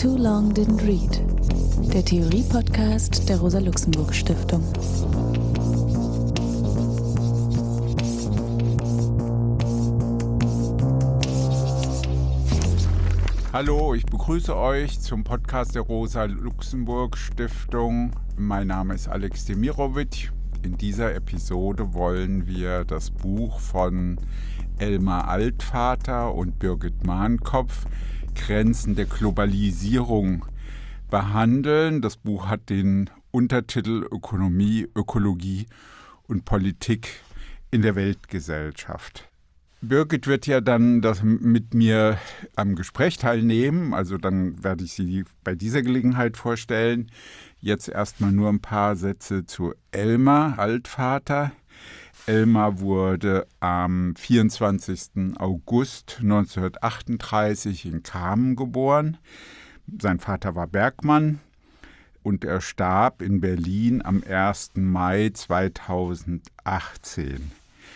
Too Long Didn't Read, der Theorie-Podcast der Rosa-Luxemburg-Stiftung. Hallo, ich begrüße euch zum Podcast der Rosa-Luxemburg-Stiftung. Mein Name ist Alex Demirovic. In dieser Episode wollen wir das Buch von Elmar Altvater und Birgit Mahnkopf, Grenzen der Globalisierung, behandeln. Das Buch hat den Untertitel Ökonomie, Ökologie und Politik in der Weltgesellschaft. Birgit wird ja dann mit mir am Gespräch teilnehmen, also dann werde ich sie bei dieser Gelegenheit vorstellen. Jetzt erstmal nur ein paar Sätze zu Elmar Altvater. Elmar wurde am 24. August 1938 in Kamen geboren. Sein Vater war Bergmann und er starb in Berlin am 1. Mai 2018.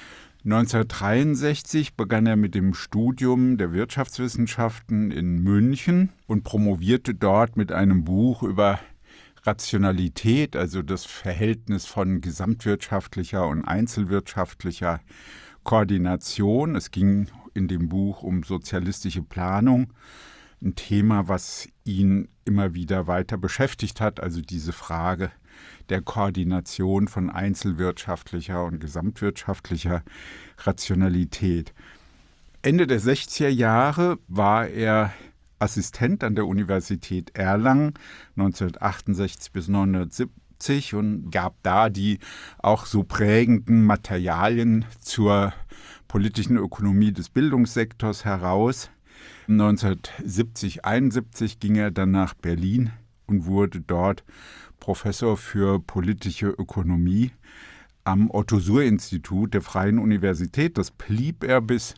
1963 begann er mit dem Studium der Wirtschaftswissenschaften in München und promovierte dort mit einem Buch über Rationalität, also das Verhältnis von gesamtwirtschaftlicher und einzelwirtschaftlicher Koordination. Es ging in dem Buch um sozialistische Planung, ein Thema, was ihn immer wieder weiter beschäftigt hat, also diese Frage der Koordination von einzelwirtschaftlicher und gesamtwirtschaftlicher Rationalität. Ende der 60er Jahre war er Assistent an der Universität Erlangen 1968 bis 1970 und gab da die auch so prägenden Materialien zur politischen Ökonomie des Bildungssektors heraus. 1970-71 ging er dann nach Berlin und wurde dort Professor für politische Ökonomie am Otto-Suhr-Institut der Freien Universität. Das blieb er bis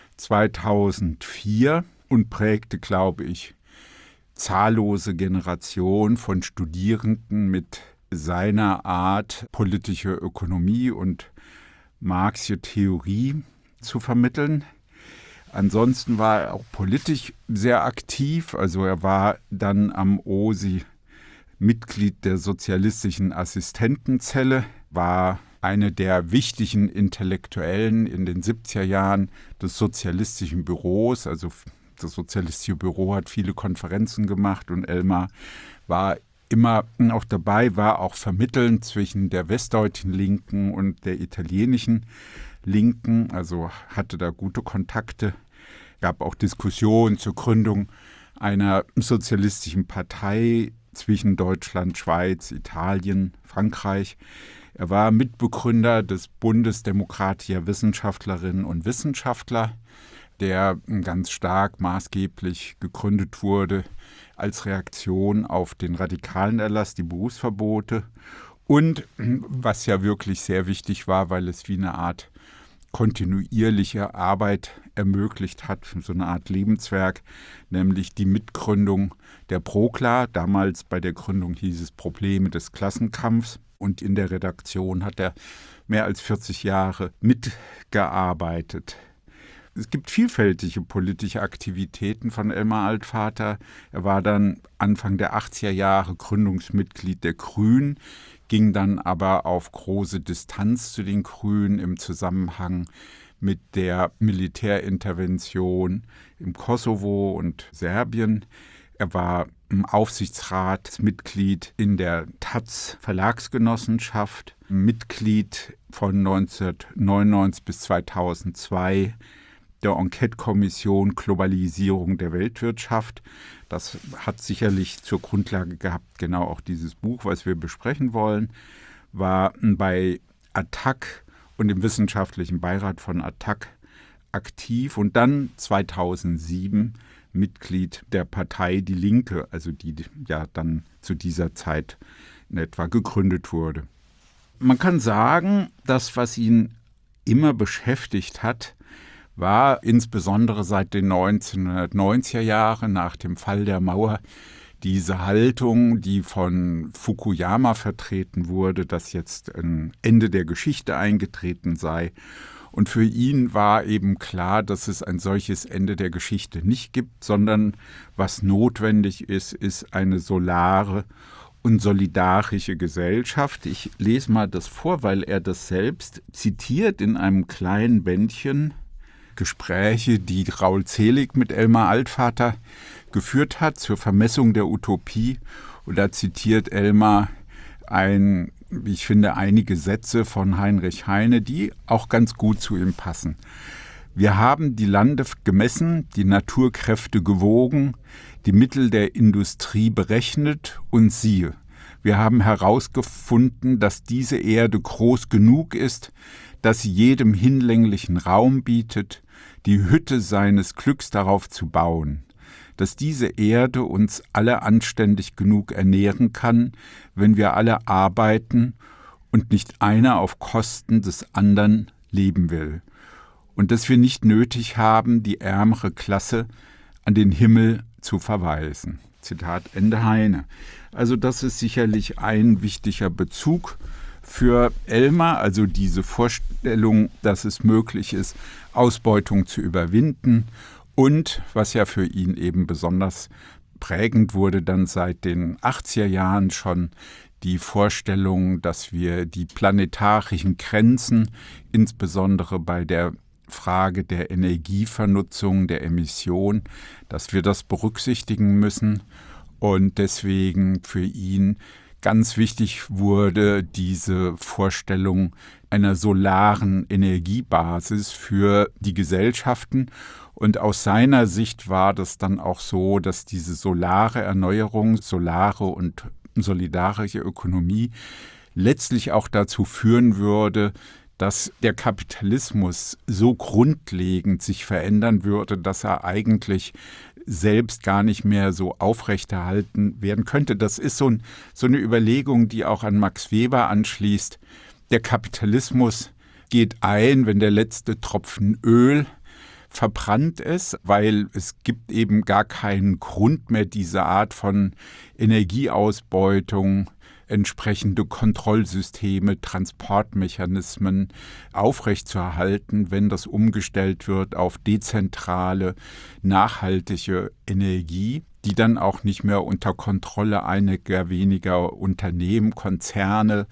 2004 und prägte, glaube ich, zahllose Generationen von Studierenden mit seiner Art, politische Ökonomie und Marxische Theorie zu vermitteln. Ansonsten war er auch politisch sehr aktiv. Also er war dann am OSI Mitglied der Sozialistischen Assistentenzelle, war eine der wichtigen Intellektuellen in den 70er Jahren des Sozialistischen Büros. Also das Sozialistische Büro hat viele Konferenzen gemacht und Elmar war immer auch dabei, war auch vermittelnd zwischen der westdeutschen Linken und der italienischen Linken, also hatte da gute Kontakte. Gab auch Diskussionen zur Gründung einer sozialistischen Partei zwischen Deutschland, Schweiz, Italien, Frankreich. Er war Mitbegründer des Bundes demokratischer Wissenschaftlerinnen und Wissenschaftler, der ganz stark maßgeblich gegründet wurde als Reaktion auf den radikalen Erlass, die Berufsverbote. Und was ja wirklich sehr wichtig war, weil es wie eine Art kontinuierliche Arbeit ermöglicht hat, so eine Art Lebenswerk, nämlich die Mitgründung der ProKla. Damals bei der Gründung hieß es Probleme des Klassenkampfs und in der Redaktion hat er mehr als 40 Jahre mitgearbeitet. Es gibt vielfältige politische Aktivitäten von Elmar Altvater. Er war dann Anfang der 80er Jahre Gründungsmitglied der Grünen, ging dann aber auf große Distanz zu den Grünen im Zusammenhang mit der Militärintervention im Kosovo und Serbien. Er war im Aufsichtsratsmitglied in der taz Verlagsgenossenschaft, Mitglied von 1999 bis 2002 der Enquete-Kommission Globalisierung der Weltwirtschaft. Das hat sicherlich zur Grundlage gehabt, genau auch dieses Buch, was wir besprechen wollen, war bei ATTAC und im wissenschaftlichen Beirat von ATTAC aktiv und dann 2007 Mitglied der Partei Die Linke, also die ja dann zu dieser Zeit in etwa gegründet wurde. Man kann sagen, das, was ihn immer beschäftigt hat, war insbesondere seit den 1990er Jahren nach dem Fall der Mauer diese Haltung, die von Fukuyama vertreten wurde, dass jetzt ein Ende der Geschichte eingetreten sei Und für ihn war eben klar, dass es ein solches Ende der Geschichte nicht gibt, sondern was notwendig ist, ist eine solare und solidarische Gesellschaft. Ich lese mal das vor, weil er das selbst zitiert in einem kleinen Bändchen, Gespräche, die Raul Zelig mit Elmar Altvater geführt hat zur Vermessung der Utopie. Und da zitiert Elmar wie ich finde, einige Sätze von Heinrich Heine, die auch ganz gut zu ihm passen. Wir haben die Lande gemessen, die Naturkräfte gewogen, die Mittel der Industrie berechnet und siehe, wir haben herausgefunden, dass diese Erde groß genug ist, dass sie jedem hinlänglichen Raum bietet, die Hütte seines Glücks darauf zu bauen, dass diese Erde uns alle anständig genug ernähren kann, wenn wir alle arbeiten und nicht einer auf Kosten des anderen leben will. Und dass wir nicht nötig haben, die ärmere Klasse an den Himmel zu verweisen. Zitat Ende Heine. Also das ist sicherlich ein wichtiger Bezug für Elmar, also diese Vorstellung, dass es möglich ist, Ausbeutung zu überwinden. Und was ja für ihn eben besonders prägend wurde, dann seit den 80er Jahren schon die Vorstellung, dass wir die planetarischen Grenzen, insbesondere bei der Frage der Energievernutzung, der Emission, dass wir das berücksichtigen müssen. Und deswegen für ihn ganz wichtig wurde diese Vorstellung einer solaren Energiebasis für die Gesellschaften. Und aus seiner Sicht war das dann auch so, dass diese solare Erneuerung, solare und solidarische Ökonomie letztlich auch dazu führen würde, dass der Kapitalismus so grundlegend sich verändern würde, dass er eigentlich selbst gar nicht mehr so aufrechterhalten werden könnte. Das ist so eine Überlegung, die auch an Max Weber anschließt. Der Kapitalismus geht ein, wenn der letzte Tropfen Öl verbrannt ist, weil es gibt eben gar keinen Grund mehr, diese Art von Energieausbeutung, entsprechende Kontrollsysteme, Transportmechanismen aufrechtzuerhalten, wenn das umgestellt wird auf dezentrale, nachhaltige Energie, die dann auch nicht mehr unter Kontrolle einiger weniger Unternehmen, Konzerne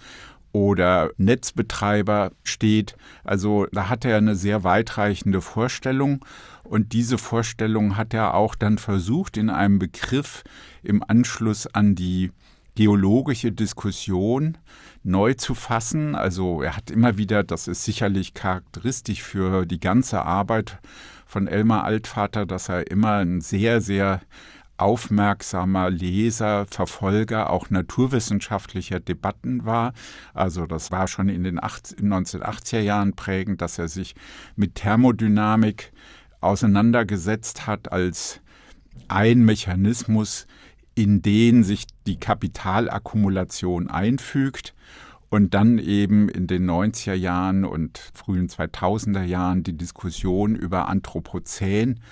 oder Netzbetreiber steht. Also da hat er eine sehr weitreichende Vorstellung und diese Vorstellung hat er auch dann versucht, in einem Begriff im Anschluss an die geologische Diskussion neu zu fassen. Also er hat immer wieder, das ist sicherlich charakteristisch für die ganze Arbeit von Elmar Altvater, dass er immer ein sehr, sehr aufmerksamer Leser, Verfolger auch naturwissenschaftlicher Debatten war. Also das war schon in den 1980er Jahren prägend, dass er sich mit Thermodynamik auseinandergesetzt hat als ein Mechanismus, in den sich die Kapitalakkumulation einfügt und dann eben in den 90er Jahren und frühen 2000er Jahren die Diskussion über Anthropozän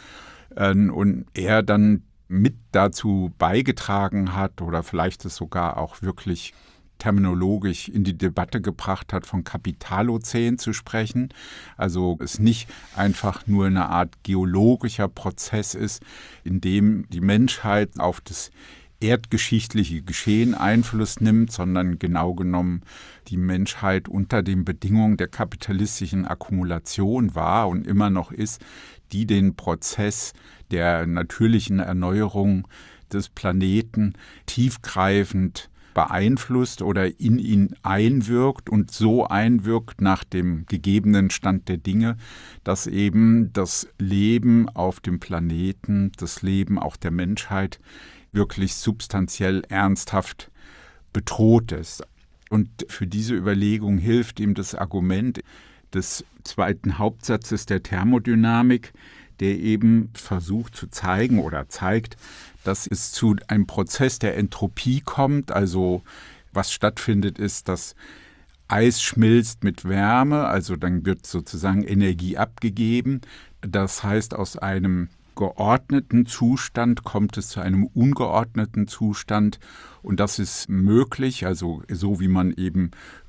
und er dann mit dazu beigetragen hat oder vielleicht es sogar auch wirklich terminologisch in die Debatte gebracht hat, von Kapitalozän zu sprechen. Also es nicht einfach nur eine Art geologischer Prozess ist, in dem die Menschheit auf das erdgeschichtliche Geschehen Einfluss nimmt, sondern genau genommen die Menschheit unter den Bedingungen der kapitalistischen Akkumulation war und immer noch ist, die den Prozess der natürlichen Erneuerung des Planeten tiefgreifend beeinflusst oder in ihn einwirkt und so einwirkt nach dem gegebenen Stand der Dinge, dass eben das Leben auf dem Planeten, das Leben auch der Menschheit wirklich substanziell ernsthaft bedroht ist. Und für diese Überlegung hilft ihm das Argument des zweiten Hauptsatzes der Thermodynamik, der eben versucht zu zeigen oder zeigt, dass es zu einem Prozess der Entropie kommt. Also was stattfindet ist, dass Eis schmilzt mit Wärme, also dann wird sozusagen Energie abgegeben. Das heißt, aus einem geordneten Zustand kommt es zu einem ungeordneten Zustand und das ist möglich, also so wie man eben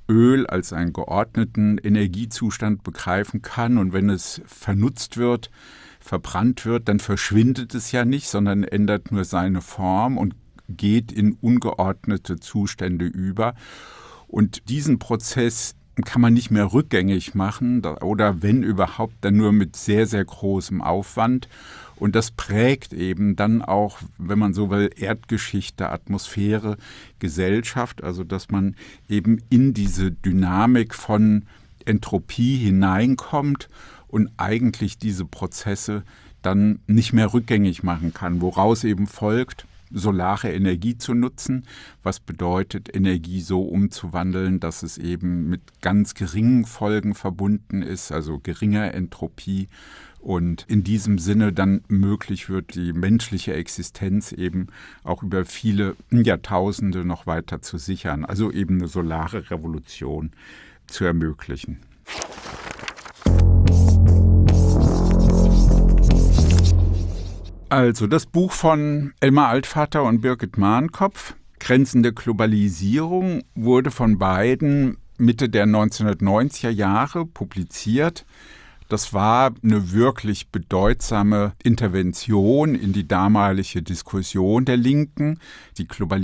Öl als einen geordneten Energiezustand begreifen kann. Und wenn es vernutzt wird, verbrannt wird, dann verschwindet es ja nicht, sondern ändert nur seine Form und geht in ungeordnete Zustände über. Und diesen Prozess kann man nicht mehr rückgängig machen oder wenn überhaupt, dann nur mit sehr, sehr großem Aufwand. Und das prägt eben dann auch, wenn man so will, Erdgeschichte, Atmosphäre, Gesellschaft, also dass man eben in diese Dynamik von Entropie hineinkommt und eigentlich diese Prozesse dann nicht mehr rückgängig machen kann, woraus eben folgt, solare Energie zu nutzen, was bedeutet, Energie so umzuwandeln, dass es eben mit ganz geringen Folgen verbunden ist, also geringer Entropie und in diesem Sinne dann möglich wird, die menschliche Existenz eben auch über viele Jahrtausende noch weiter zu sichern, also eben eine solare Revolution zu ermöglichen. Also das Buch von Elmar Altvater und Birgit Mahnkopf, Grenzen der Globalisierung, wurde von beiden Mitte der 1990er Jahre publiziert. Das war eine wirklich bedeutsame Intervention in die damalige Diskussion der Linken. Die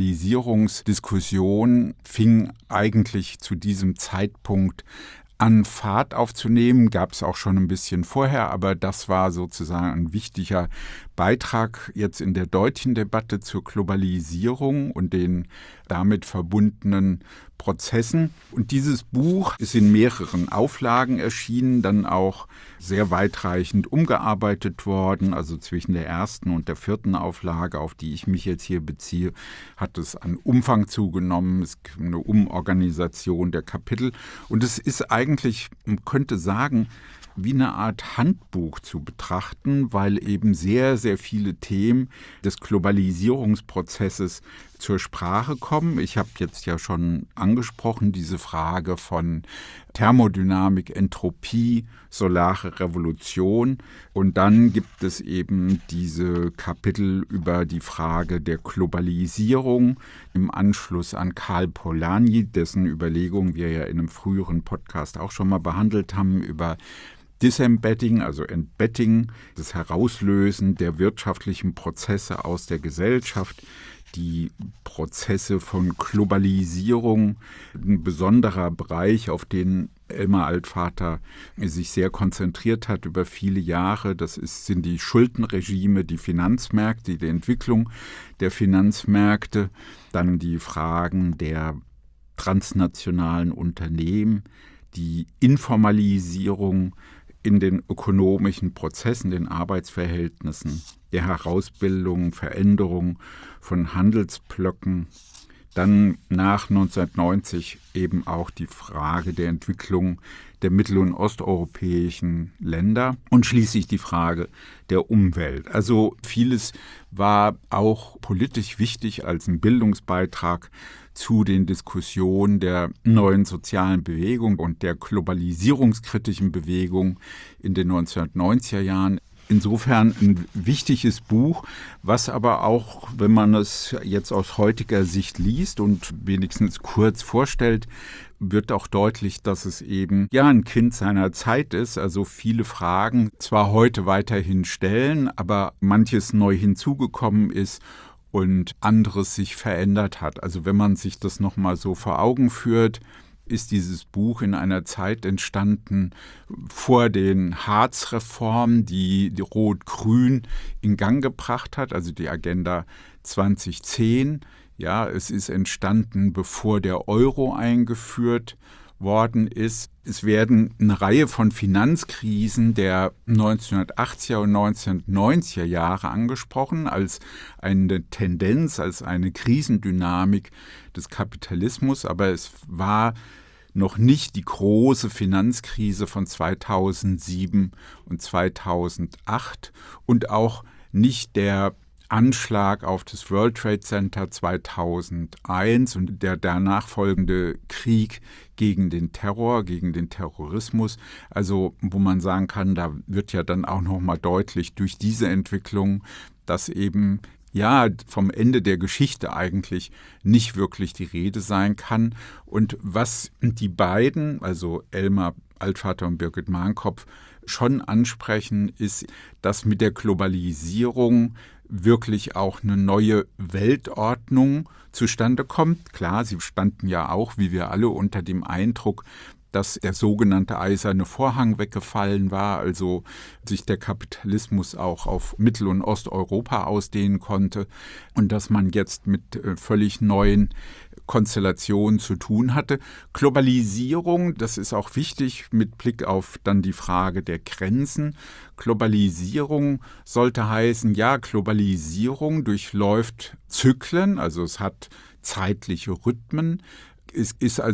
Globalisierungsdiskussion fing eigentlich zu diesem Zeitpunkt an Fahrt aufzunehmen, gab es auch schon ein bisschen vorher, aber das war sozusagen ein wichtiger Beitrag jetzt in der deutschen Debatte zur Globalisierung und den damit verbundenen Prozessen. Und dieses Buch ist in mehreren Auflagen erschienen, dann auch sehr weitreichend umgearbeitet worden. Also zwischen der ersten und der vierten Auflage, auf die ich mich jetzt hier beziehe, hat es an Umfang zugenommen. Es gibt eine Umorganisation der Kapitel. Und es ist eigentlich, man könnte sagen, wie eine Art Handbuch zu betrachten, weil eben sehr, sehr viele Themen des Globalisierungsprozesses zur Sprache kommen. Ich habe jetzt ja schon angesprochen, diese Frage von Thermodynamik, Entropie, solare Revolution. Und dann gibt es eben diese Kapitel über die Frage der Globalisierung im Anschluss an Karl Polanyi, dessen Überlegungen wir ja in einem früheren Podcast auch schon mal behandelt haben, über Disembedding, also Entbedding, das Herauslösen der wirtschaftlichen Prozesse aus der Gesellschaft, die Prozesse von Globalisierung, ein besonderer Bereich, auf den Elmar Altvater sich sehr konzentriert hat über viele Jahre. Das sind die Schuldenregime, die Finanzmärkte, die Entwicklung der Finanzmärkte, dann die Fragen der transnationalen Unternehmen, die Informalisierung in den ökonomischen Prozessen, den Arbeitsverhältnissen, der Herausbildung, Veränderung von Handelsblöcken. Dann nach 1990 eben auch die Frage der Entwicklung der mittel- und osteuropäischen Länder und schließlich die Frage der Umwelt. Also vieles war auch politisch wichtig als ein Bildungsbeitrag zu den Diskussionen der neuen sozialen Bewegung und der globalisierungskritischen Bewegung in den 1990er Jahren. Insofern ein wichtiges Buch, was aber auch, wenn man es jetzt aus heutiger Sicht liest und wenigstens kurz vorstellt, wird auch deutlich, dass es eben ja ein Kind seiner Zeit ist. Also viele Fragen zwar heute weiterhin stellen, aber manches neu hinzugekommen ist und anderes sich verändert hat. Also wenn man sich das nochmal so vor Augen führt, ist dieses Buch in einer Zeit entstanden vor den Hartz-Reformen, die Rot-Grün in Gang gebracht hat, also die Agenda 2010. Ja, es ist entstanden, bevor der Euro eingeführt worden ist. Es werden eine Reihe von Finanzkrisen der 1980er und 1990er Jahre angesprochen als eine Tendenz, als eine Krisendynamik des Kapitalismus, aber es war noch nicht die große Finanzkrise von 2007 und 2008 und auch nicht der Anschlag auf das World Trade Center 2001 und der danach folgende Krieg gegen den Terror, gegen den Terrorismus. Also wo man sagen kann, da wird ja dann auch nochmal deutlich durch diese Entwicklung, dass eben ja, vom Ende der Geschichte eigentlich nicht wirklich die Rede sein kann. Und was die beiden, also Elmar Altvater und Birgit Mahnkopf, schon ansprechen, ist, dass mit der Globalisierung wirklich auch eine neue Weltordnung zustande kommt. Klar, sie standen ja auch, wie wir alle, unter dem Eindruck, dass der sogenannte eiserne Vorhang weggefallen war, also sich der Kapitalismus auch auf Mittel- und Osteuropa ausdehnen konnte und dass man jetzt mit völlig neuen Konstellationen zu tun hatte. Globalisierung, das ist auch wichtig mit Blick auf dann die Frage der Grenzen. Globalisierung sollte heißen, ja, Globalisierung durchläuft Zyklen, also es hat zeitliche Rhythmen. Es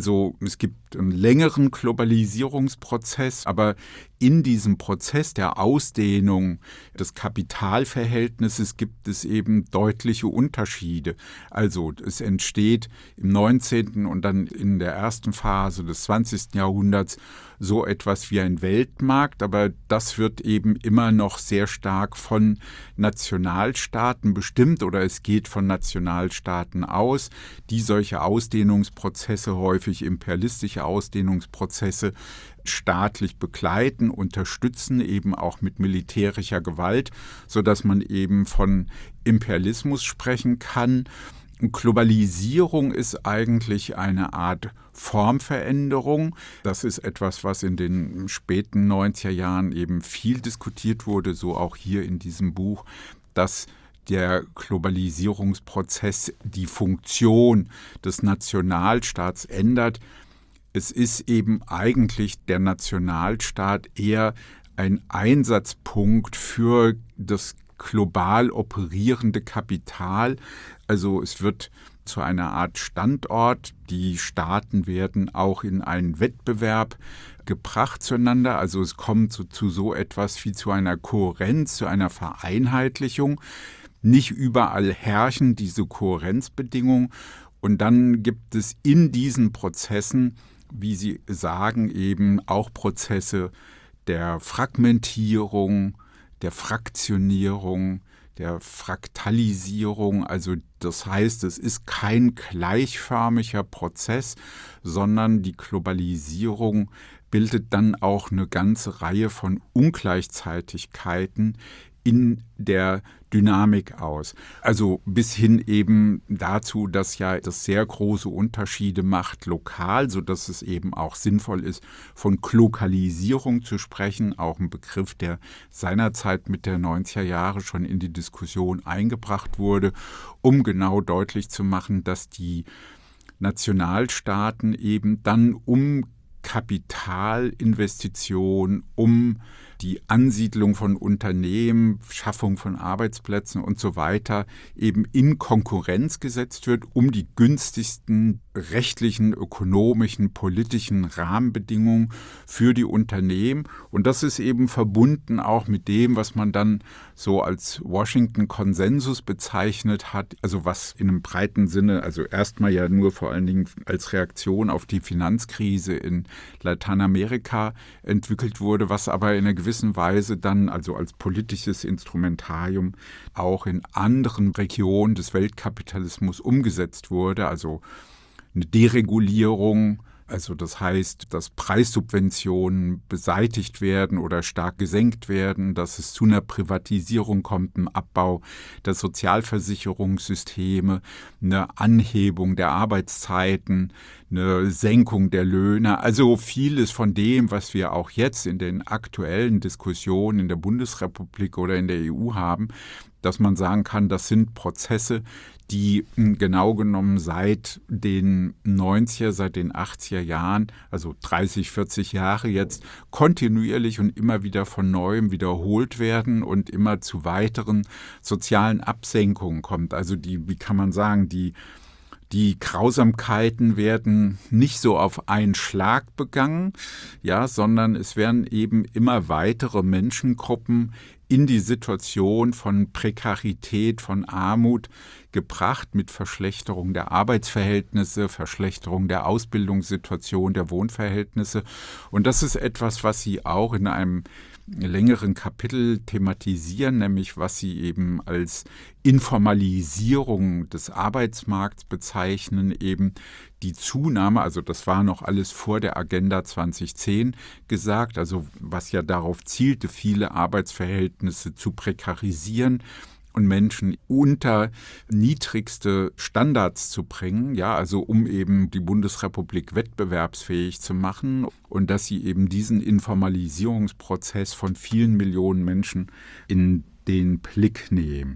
gibt einen längeren Globalisierungsprozess, aber in diesem Prozess der Ausdehnung des Kapitalverhältnisses gibt es eben deutliche Unterschiede. Also es entsteht im 19. und dann in der ersten Phase des 20. Jahrhunderts so etwas wie ein Weltmarkt, aber das wird eben immer noch sehr stark von Nationalstaaten bestimmt oder es geht von Nationalstaaten aus, die solche Ausdehnungsprozesse, häufig imperialistische Ausdehnungsprozesse, staatlich begleiten, unterstützen, eben auch mit militärischer Gewalt, sodass man eben von Imperialismus sprechen kann. Globalisierung ist eigentlich eine Art Formveränderung. Das ist etwas, was in den späten 90er Jahren eben viel diskutiert wurde, so auch hier in diesem Buch, dass der Globalisierungsprozess die Funktion des Nationalstaats ändert. Es ist eben eigentlich der Nationalstaat eher ein Einsatzpunkt für das global operierende Kapital. Also es wird zu einer Art Standort. Die Staaten werden auch in einen Wettbewerb gebracht zueinander. Also es kommt zu so etwas wie zu einer Kohärenz, zu einer Vereinheitlichung. Nicht überall herrschen diese Kohärenzbedingungen. Und dann gibt es in diesen Prozessen, wie Sie sagen, eben auch Prozesse der Fragmentierung, der Fraktionierung, der Fraktalisierung. Also das heißt, es ist kein gleichförmiger Prozess, sondern die Globalisierung bildet dann auch eine ganze Reihe von Ungleichzeitigkeiten in der Dynamik aus. Also bis hin eben dazu, dass ja das sehr große Unterschiede macht lokal, sodass es eben auch sinnvoll ist, von Glokalisierung zu sprechen, auch ein Begriff, der seinerzeit mit der 90er Jahre schon in die Diskussion eingebracht wurde, um genau deutlich zu machen, dass die Nationalstaaten eben dann um Kapitalinvestition, um die Ansiedlung von Unternehmen, Schaffung von Arbeitsplätzen und so weiter eben in Konkurrenz gesetzt wird, um die günstigsten rechtlichen, ökonomischen, politischen Rahmenbedingungen für die Unternehmen. Und das ist eben verbunden auch mit dem, was man dann so als Washington-Konsensus bezeichnet hat, also was in einem breiten Sinne, also erstmal ja nur vor allen Dingen als Reaktion auf die Finanzkrise in Lateinamerika entwickelt wurde, was aber in einer gewissen Weise dann, also als politisches Instrumentarium, auch in anderen Regionen des Weltkapitalismus umgesetzt wurde, also eine Deregulierung, also das heißt, dass Preissubventionen beseitigt werden oder stark gesenkt werden, dass es zu einer Privatisierung kommt, einem Abbau der Sozialversicherungssysteme, eine Anhebung der Arbeitszeiten, eine Senkung der Löhne. Also vieles von dem, was wir auch jetzt in den aktuellen Diskussionen in der Bundesrepublik oder in der EU haben, dass man sagen kann, das sind Prozesse, die genau genommen seit den 90er, seit den 80er Jahren, also 30, 40 Jahre jetzt, kontinuierlich und immer wieder von Neuem wiederholt werden und immer zu weiteren sozialen Absenkungen kommt. Also wie kann man sagen, die Grausamkeiten werden nicht so auf einen Schlag begangen, ja, sondern es werden eben immer weitere Menschengruppen in die Situation von Prekarität, von Armut gebracht mit Verschlechterung der Arbeitsverhältnisse, Verschlechterung der Ausbildungssituation, der Wohnverhältnisse. Und das ist etwas, was Sie auch in einem längeren Kapitel thematisieren, nämlich was sie eben als Informalisierung des Arbeitsmarkts bezeichnen, eben die Zunahme, also das war noch alles vor der Agenda 2010 gesagt, also was ja darauf zielte, viele Arbeitsverhältnisse zu prekarisieren und Menschen unter niedrigste Standards zu bringen, ja, also um eben die Bundesrepublik wettbewerbsfähig zu machen und dass sie eben diesen Informalisierungsprozess von vielen Millionen Menschen in den Blick nehmen.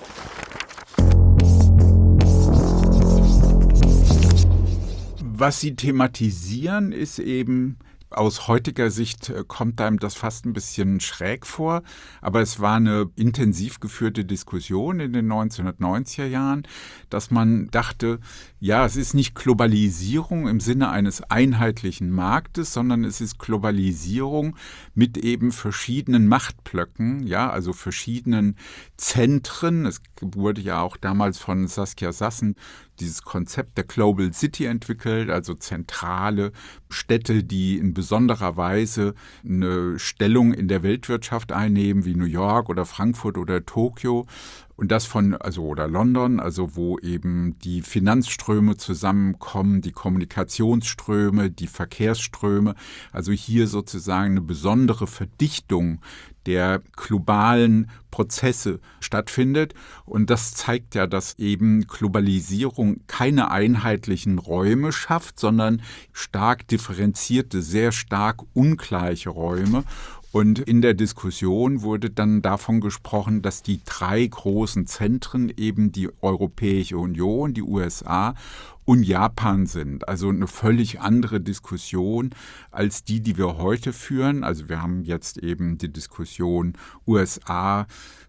Was sie thematisieren, ist eben, aus heutiger Sicht kommt einem das fast ein bisschen schräg vor, aber es war eine intensiv geführte Diskussion in den 1990er Jahren, dass man dachte, ja, es ist nicht Globalisierung im Sinne eines einheitlichen Marktes, sondern es ist Globalisierung mit eben verschiedenen Machtblöcken, ja, also verschiedenen Zentren. Es wurde ja auch damals von Saskia Sassen dieses Konzept der Global City entwickelt, also zentrale Städte, die in besonderer Weise eine Stellung in der Weltwirtschaft einnehmen, wie New York oder Frankfurt oder Tokio. Und das oder London, also wo eben die Finanzströme zusammenkommen, die Kommunikationsströme, die Verkehrsströme, also hier sozusagen eine besondere Verdichtung der globalen Prozesse stattfindet. Und das zeigt ja, dass eben Globalisierung keine einheitlichen Räume schafft, sondern stark differenzierte, sehr stark ungleiche Räume. Und in der Diskussion wurde dann davon gesprochen, dass die 3 großen Zentren eben die Europäische Union, die USA und Japan sind. Also eine völlig andere Diskussion als die wir heute führen. Also wir haben jetzt eben die Diskussion USA,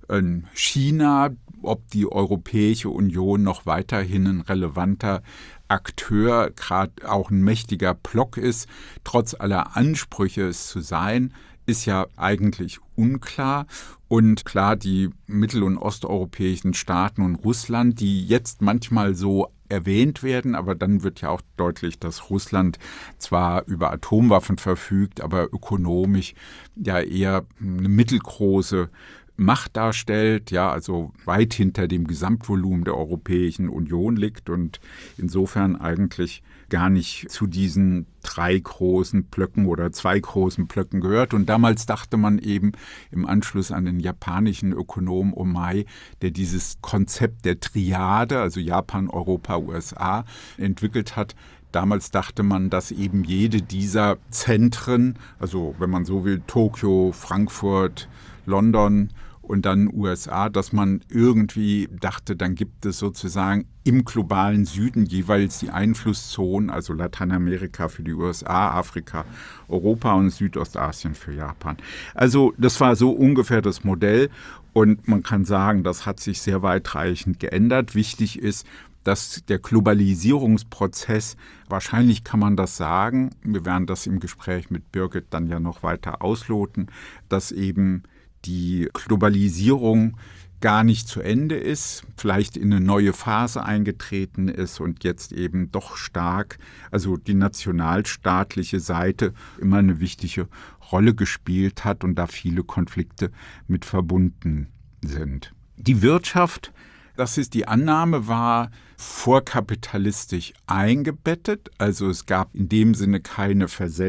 China, ob die Europäische Union noch weiterhin ein relevanter Akteur, gerade auch ein mächtiger Block ist, trotz aller Ansprüche es zu sein, ist ja eigentlich unklar. Und klar, die mittel- und osteuropäischen Staaten und Russland, die jetzt manchmal so erwähnt werden, aber dann wird ja auch deutlich, dass Russland zwar über Atomwaffen verfügt, aber ökonomisch ja eher eine mittelgroße Macht darstellt, ja, also weit hinter dem Gesamtvolumen der Europäischen Union liegt und insofern eigentlich gar nicht zu diesen 3 großen Blöcken oder 2 großen Blöcken gehört. Und damals dachte man eben im Anschluss an den japanischen Ökonom Omai, der dieses Konzept der Triade, also Japan, Europa, USA, entwickelt hat. Damals dachte man, dass eben jede dieser Zentren, also wenn man so will, Tokio, Frankfurt, London und dann USA, dass man irgendwie dachte, dann gibt es sozusagen im globalen Süden jeweils die Einflusszonen, also Lateinamerika für die USA, Afrika, Europa und Südostasien für Japan. Also das war so ungefähr das Modell und man kann sagen, das hat sich sehr weitreichend geändert. Wichtig ist, dass der Globalisierungsprozess, wahrscheinlich kann man das sagen, wir werden das im Gespräch mit Birgit dann ja noch weiter ausloten, dass eben die Globalisierung gar nicht zu Ende ist, vielleicht in eine neue Phase eingetreten ist und jetzt eben doch stark, also die nationalstaatliche Seite immer eine wichtige Rolle gespielt hat und da viele Konflikte mit verbunden sind. Die Wirtschaft, das ist die Annahme, war vorkapitalistisch eingebettet, also es gab in dem Sinne keine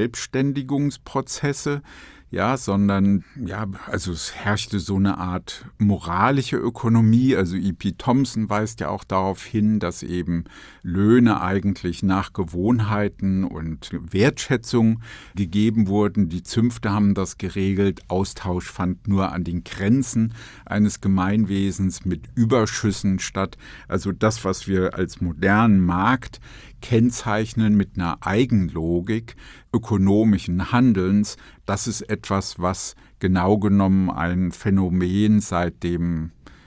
Verselbstständigungsprozesse, ja, sondern also es herrschte so eine Art moralische Ökonomie. Also E.P. Thompson weist ja auch darauf hin, dass eben Löhne eigentlich nach Gewohnheiten und Wertschätzung gegeben wurden. Die Zünfte haben das geregelt. Austausch fand nur an den Grenzen eines Gemeinwesens mit Überschüssen statt. Also das, was wir als modernen Markt kennzeichnen mit einer Eigenlogik ökonomischen Handelns, das ist etwas, was genau genommen ein Phänomen seit dem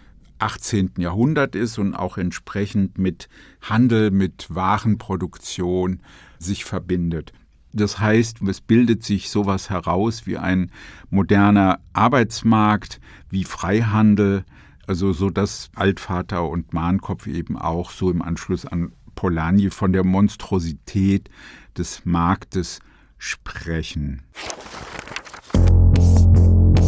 18. Jahrhundert ist und auch entsprechend mit Handel, mit Warenproduktion sich verbindet. Das heißt, es bildet sich sowas heraus wie ein moderner Arbeitsmarkt, wie Freihandel, also so dass Altvater und Mahnkopf eben auch so im Anschluss an Polanyi von der Monstrosität des Marktes sprechen.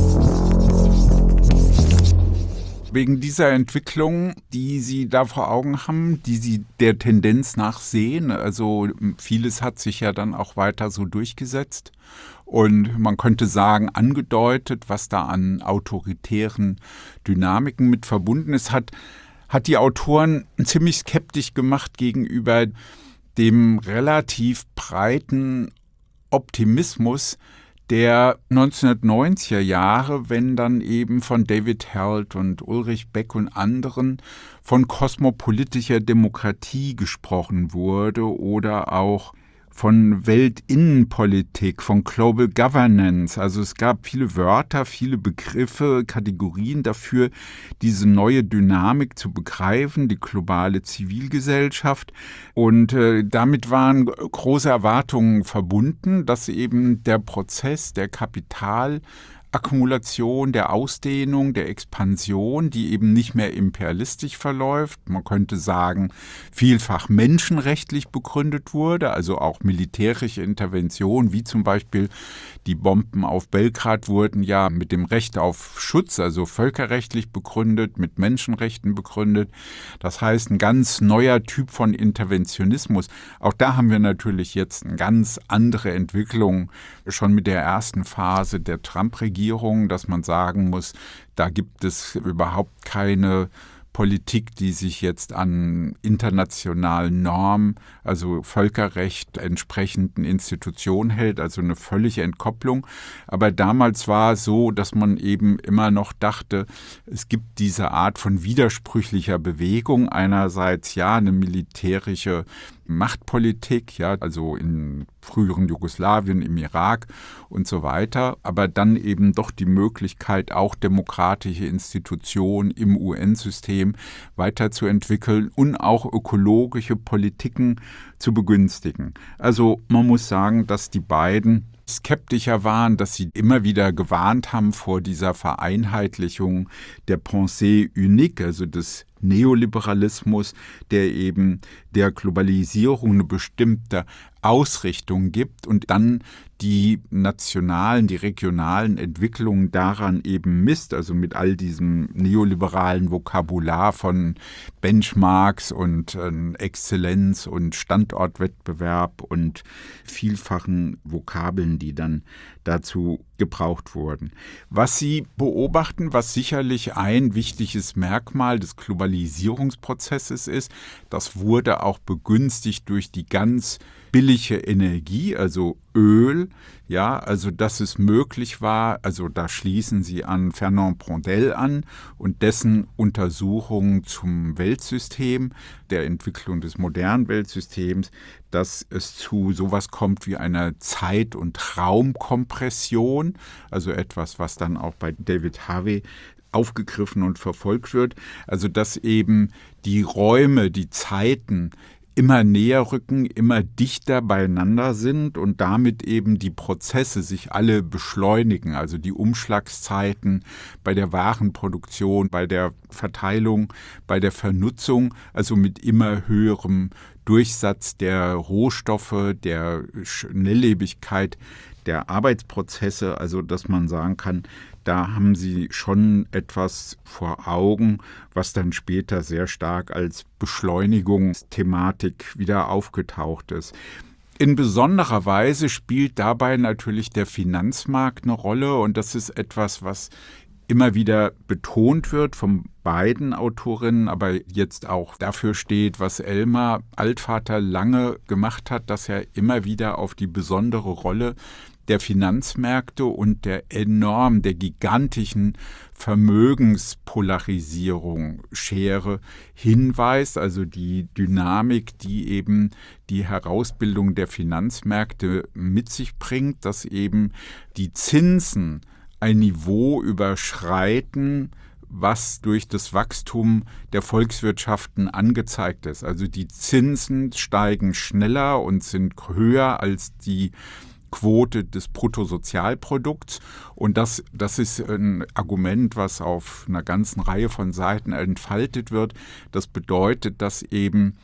wegen dieser Entwicklung, die Sie da vor Augen haben, die Sie der Tendenz nach sehen. Also vieles hat sich ja dann auch weiter so durchgesetzt. Und man könnte sagen, angedeutet, was da an autoritären Dynamiken mit verbunden ist, hat die Autoren ziemlich skeptisch gemacht gegenüber dem relativ breiten Optimismus der 1990er Jahre, wenn dann eben von David Held und Ulrich Beck und anderen von kosmopolitischer Demokratie gesprochen wurde oder auch von Weltinnenpolitik, von Global Governance. Also es gab viele Wörter, viele Begriffe, Kategorien dafür, diese neue Dynamik zu begreifen, die globale Zivilgesellschaft. Und damit waren große Erwartungen verbunden, dass eben der Prozess der Kapitalakkumulation, der Ausdehnung, der Expansion, die eben nicht mehr imperialistisch verläuft, man könnte sagen, vielfach menschenrechtlich begründet wurde, also auch militärische Interventionen, wie zum Beispiel die Bomben auf Belgrad wurden ja mit dem Recht auf Schutz, also völkerrechtlich begründet, mit Menschenrechten begründet. Das heißt, ein ganz neuer Typ von Interventionismus. Auch da haben wir natürlich jetzt eine ganz andere Entwicklung, schon mit der ersten Phase der Trump-Regierung, dass man sagen muss, da gibt es überhaupt keine Politik, die sich jetzt an internationalen Normen, also Völkerrecht entsprechenden Institutionen hält, also eine völlige Entkopplung. Aber damals war es so, dass man eben immer noch dachte, es gibt diese Art von widersprüchlicher Bewegung. Einerseits ja eine militärische Machtpolitik, ja, also in früheren Jugoslawien, im Irak und so weiter, aber dann eben doch die Möglichkeit, auch demokratische Institutionen im UN-System weiterzuentwickeln und auch ökologische Politiken zu begünstigen. Also man muss sagen, dass die beiden skeptischer waren, dass sie immer wieder gewarnt haben vor dieser Vereinheitlichung der Pensée unique, also des Neoliberalismus, der eben der Globalisierung eine bestimmte Ausrichtung gibt und dann die nationalen, die regionalen Entwicklungen daran eben misst, also mit all diesem neoliberalen Vokabular von Benchmarks und Exzellenz und Standortwettbewerb und vielfachen Vokabeln, die dann dazu gebraucht wurden. Was Sie beobachten, was sicherlich ein wichtiges Merkmal des Globalisierungsprozesses ist, das wurde auch begünstigt durch die ganz billige Energie, also Öl, ja, also dass es möglich war, also da schließen Sie an Fernand Braudel an und dessen Untersuchungen zum Weltsystem, der Entwicklung des modernen Weltsystems, dass es zu sowas kommt wie einer Zeit- und Raumkompression, also etwas, was dann auch bei David Harvey aufgegriffen und verfolgt wird, also dass eben die Räume, die Zeiten immer näher rücken, immer dichter beieinander sind und damit eben die Prozesse sich alle beschleunigen, also die Umschlagszeiten bei der Warenproduktion, bei der Verteilung, bei der Vernutzung, also mit immer höherem Durchsatz der Rohstoffe, der Schnelllebigkeit der Arbeitsprozesse, also dass man sagen kann, da haben Sie schon etwas vor Augen, was dann später sehr stark als Beschleunigungsthematik wieder aufgetaucht ist. In besonderer Weise spielt dabei natürlich der Finanzmarkt eine Rolle und das ist etwas, was immer wieder betont wird von beiden Autorinnen, aber jetzt auch dafür steht, was Elmar Altvater lange gemacht hat, dass er immer wieder auf die besondere Rolle der Finanzmärkte und der gigantischen Vermögenspolarisierung, Schere hinweist, also die Dynamik, die eben die Herausbildung der Finanzmärkte mit sich bringt, dass eben die Zinsen ein Niveau überschreiten, was durch das Wachstum der Volkswirtschaften angezeigt ist. Also die Zinsen steigen schneller und sind höher als die Quote des Bruttosozialprodukts. Und das ist ein Argument, was auf einer ganzen Reihe von Seiten entfaltet wird. Das bedeutet, dass eben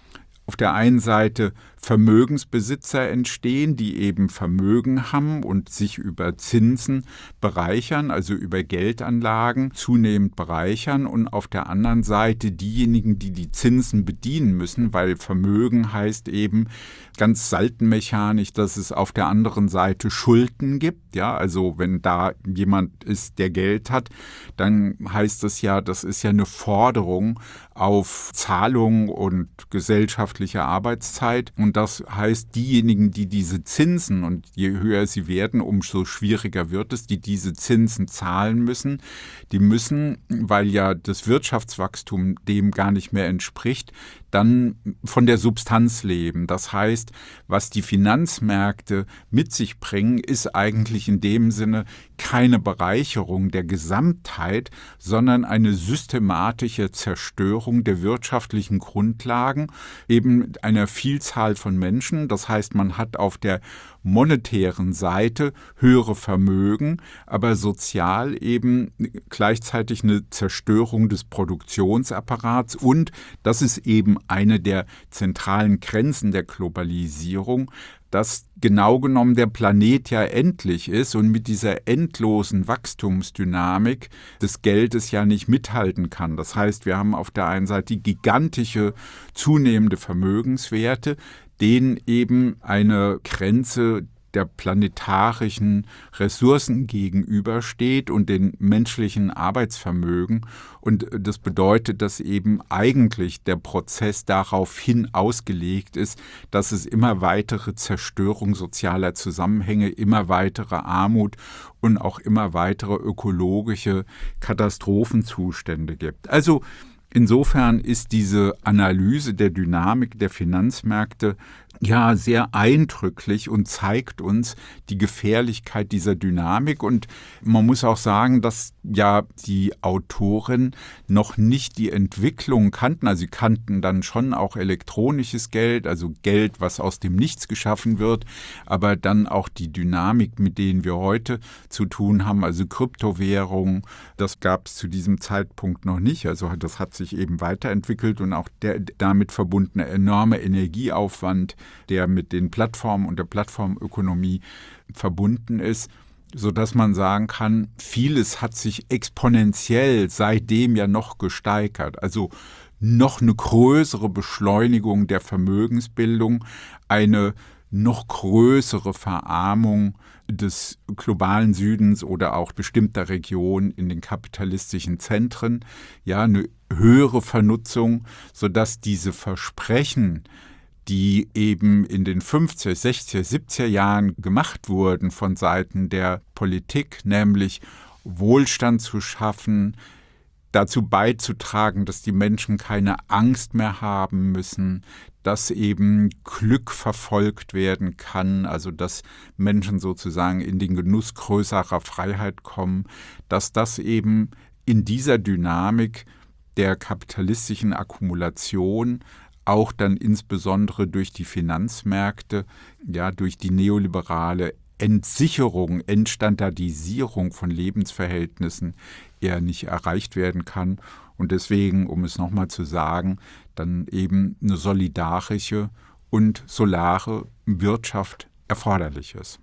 auf der einen Seite Vermögensbesitzer entstehen, die eben Vermögen haben und sich über Zinsen bereichern, also über Geldanlagen zunehmend bereichern, und auf der anderen Seite diejenigen, die die Zinsen bedienen müssen, weil Vermögen heißt eben ganz saltenmechanisch, dass es auf der anderen Seite Schulden gibt. Ja, also wenn da jemand ist, der Geld hat, dann heißt das ist ja eine Forderung auf Zahlung und gesellschaftliche Arbeitszeit. Und das heißt, diejenigen, die diese Zinsen, und je höher sie werden, umso schwieriger wird es, die diese Zinsen zahlen müssen, die müssen, weil ja das Wirtschaftswachstum dem gar nicht mehr entspricht, dann von der Substanz leben. Das heißt, was die Finanzmärkte mit sich bringen, ist eigentlich in dem Sinne keine Bereicherung der Gesamtheit, sondern eine systematische Zerstörung der wirtschaftlichen Grundlagen eben einer Vielzahl von Menschen. Das heißt, man hat auf der monetären Seite höhere Vermögen, aber sozial eben gleichzeitig eine Zerstörung des Produktionsapparats. Und das ist eben eine der zentralen Grenzen der Globalisierung, dass genau genommen der Planet ja endlich ist und mit dieser endlosen Wachstumsdynamik des Geldes ja nicht mithalten kann. Das heißt, wir haben auf der einen Seite gigantische zunehmende Vermögenswerte, denen eben eine Grenze der planetarischen Ressourcen gegenübersteht und den menschlichen Arbeitsvermögen. Und das bedeutet, dass eben eigentlich der Prozess daraufhin ausgelegt ist, dass es immer weitere Zerstörung sozialer Zusammenhänge, immer weitere Armut und auch immer weitere ökologische Katastrophenzustände gibt. Also insofern ist diese Analyse der Dynamik der Finanzmärkte ja sehr eindrücklich und zeigt uns die Gefährlichkeit dieser Dynamik. Und man muss auch sagen, dass ja die Autoren noch nicht die Entwicklung kannten. Also sie kannten dann schon auch elektronisches Geld, also Geld, was aus dem Nichts geschaffen wird, aber dann auch die Dynamik, mit denen wir heute zu tun haben, also Kryptowährungen, das gab es zu diesem Zeitpunkt noch nicht. Also das hat sich eben weiterentwickelt und auch der damit verbundene enorme Energieaufwand, der mit den Plattformen und der Plattformökonomie verbunden ist, sodass man sagen kann, vieles hat sich exponentiell seitdem ja noch gesteigert. Also noch eine größere Beschleunigung der Vermögensbildung, eine noch größere Verarmung des globalen Südens oder auch bestimmter Regionen in den kapitalistischen Zentren, ja, eine höhere Vernutzung, sodass diese Versprechen, die eben in den 50er, 60er, 70er Jahren gemacht wurden von Seiten der Politik, nämlich Wohlstand zu schaffen, dazu beizutragen, dass die Menschen keine Angst mehr haben müssen, dass eben Glück verfolgt werden kann, also dass Menschen sozusagen in den Genuss größerer Freiheit kommen, dass das eben in dieser Dynamik der kapitalistischen Akkumulation auch dann insbesondere durch die Finanzmärkte, ja, durch die neoliberale Entsicherung, Entstandardisierung von Lebensverhältnissen eher nicht erreicht werden kann. Und deswegen, um es nochmal zu sagen, dann eben eine solidarische und solare Wirtschaft erforderlich ist.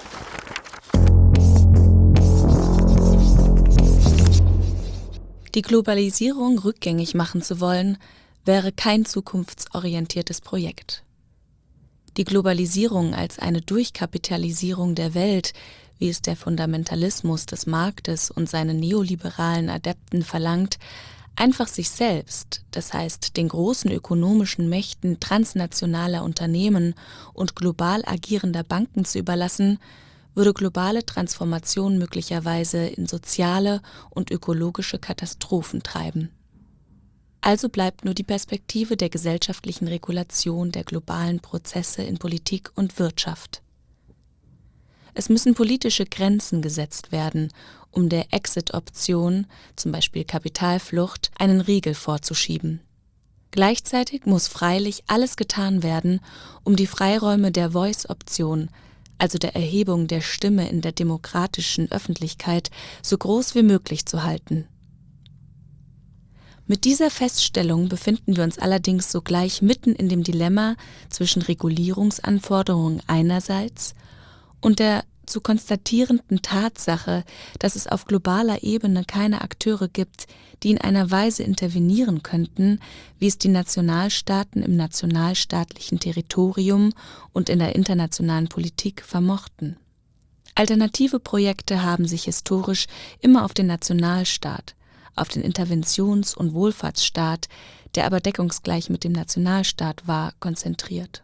Die Globalisierung rückgängig machen zu wollen, wäre kein zukunftsorientiertes Projekt. Die Globalisierung als eine Durchkapitalisierung der Welt, wie es der Fundamentalismus des Marktes und seine neoliberalen Adepten verlangt, einfach sich selbst, das heißt den großen ökonomischen Mächten transnationaler Unternehmen und global agierender Banken zu überlassen, würde globale Transformation möglicherweise in soziale und ökologische Katastrophen treiben. Also bleibt nur die Perspektive der gesellschaftlichen Regulation der globalen Prozesse in Politik und Wirtschaft. Es müssen politische Grenzen gesetzt werden, um der Exit-Option, zum Beispiel Kapitalflucht, einen Riegel vorzuschieben. Gleichzeitig muss freilich alles getan werden, um die Freiräume der Voice-Option, also der Erhebung der Stimme in der demokratischen Öffentlichkeit, so groß wie möglich zu halten. Mit dieser Feststellung befinden wir uns allerdings sogleich mitten in dem Dilemma zwischen Regulierungsanforderungen einerseits und der zu konstatierenden Tatsache, dass es auf globaler Ebene keine Akteure gibt, die in einer Weise intervenieren könnten, wie es die Nationalstaaten im nationalstaatlichen Territorium und in der internationalen Politik vermochten. Alternative Projekte haben sich historisch immer auf den Nationalstaat, auf den Interventions- und Wohlfahrtsstaat, der aber deckungsgleich mit dem Nationalstaat war, konzentriert.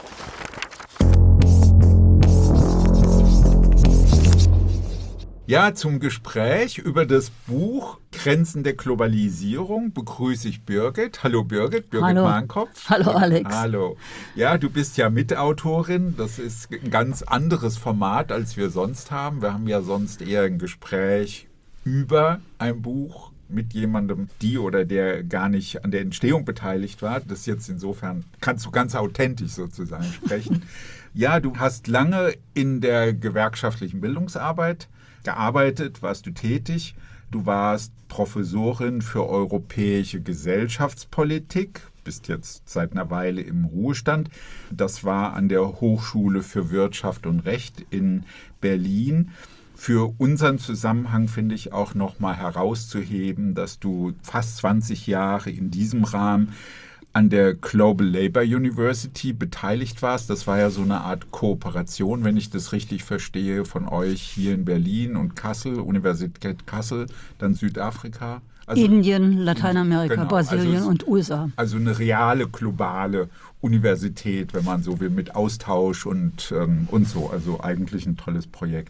Ja, zum Gespräch über das Buch Grenzen der Globalisierung begrüße ich Birgit. Hallo Birgit, Hallo. Mahnkopf. Hallo Alex. Hallo. Ja, du bist ja Mitautorin. Das ist ein ganz anderes Format, als wir sonst haben. Wir haben ja sonst eher ein Gespräch über ein Buch mit jemandem, die oder der gar nicht an der Entstehung beteiligt war. Das ist jetzt insofern, kannst du ganz authentisch sozusagen sprechen. Ja, du hast lange in der gewerkschaftlichen Bildungsarbeit gearbeitet, warst du tätig. Du warst Professorin für europäische Gesellschaftspolitik, bist jetzt seit einer Weile im Ruhestand. Das war an der Hochschule für Wirtschaft und Recht in Berlin. Für unseren Zusammenhang finde ich auch nochmal herauszuheben, dass du fast 20 Jahre in diesem Rahmen an der Global Labour University beteiligt warst. Das war ja so eine Art Kooperation, wenn ich das richtig verstehe, von euch hier in Berlin und Kassel, Universität Kassel, dann Südafrika. Also Indien, Lateinamerika, genau, Brasilien und USA. Also eine reale globale Universität, wenn man so will, mit Austausch und so. Also eigentlich ein tolles Projekt.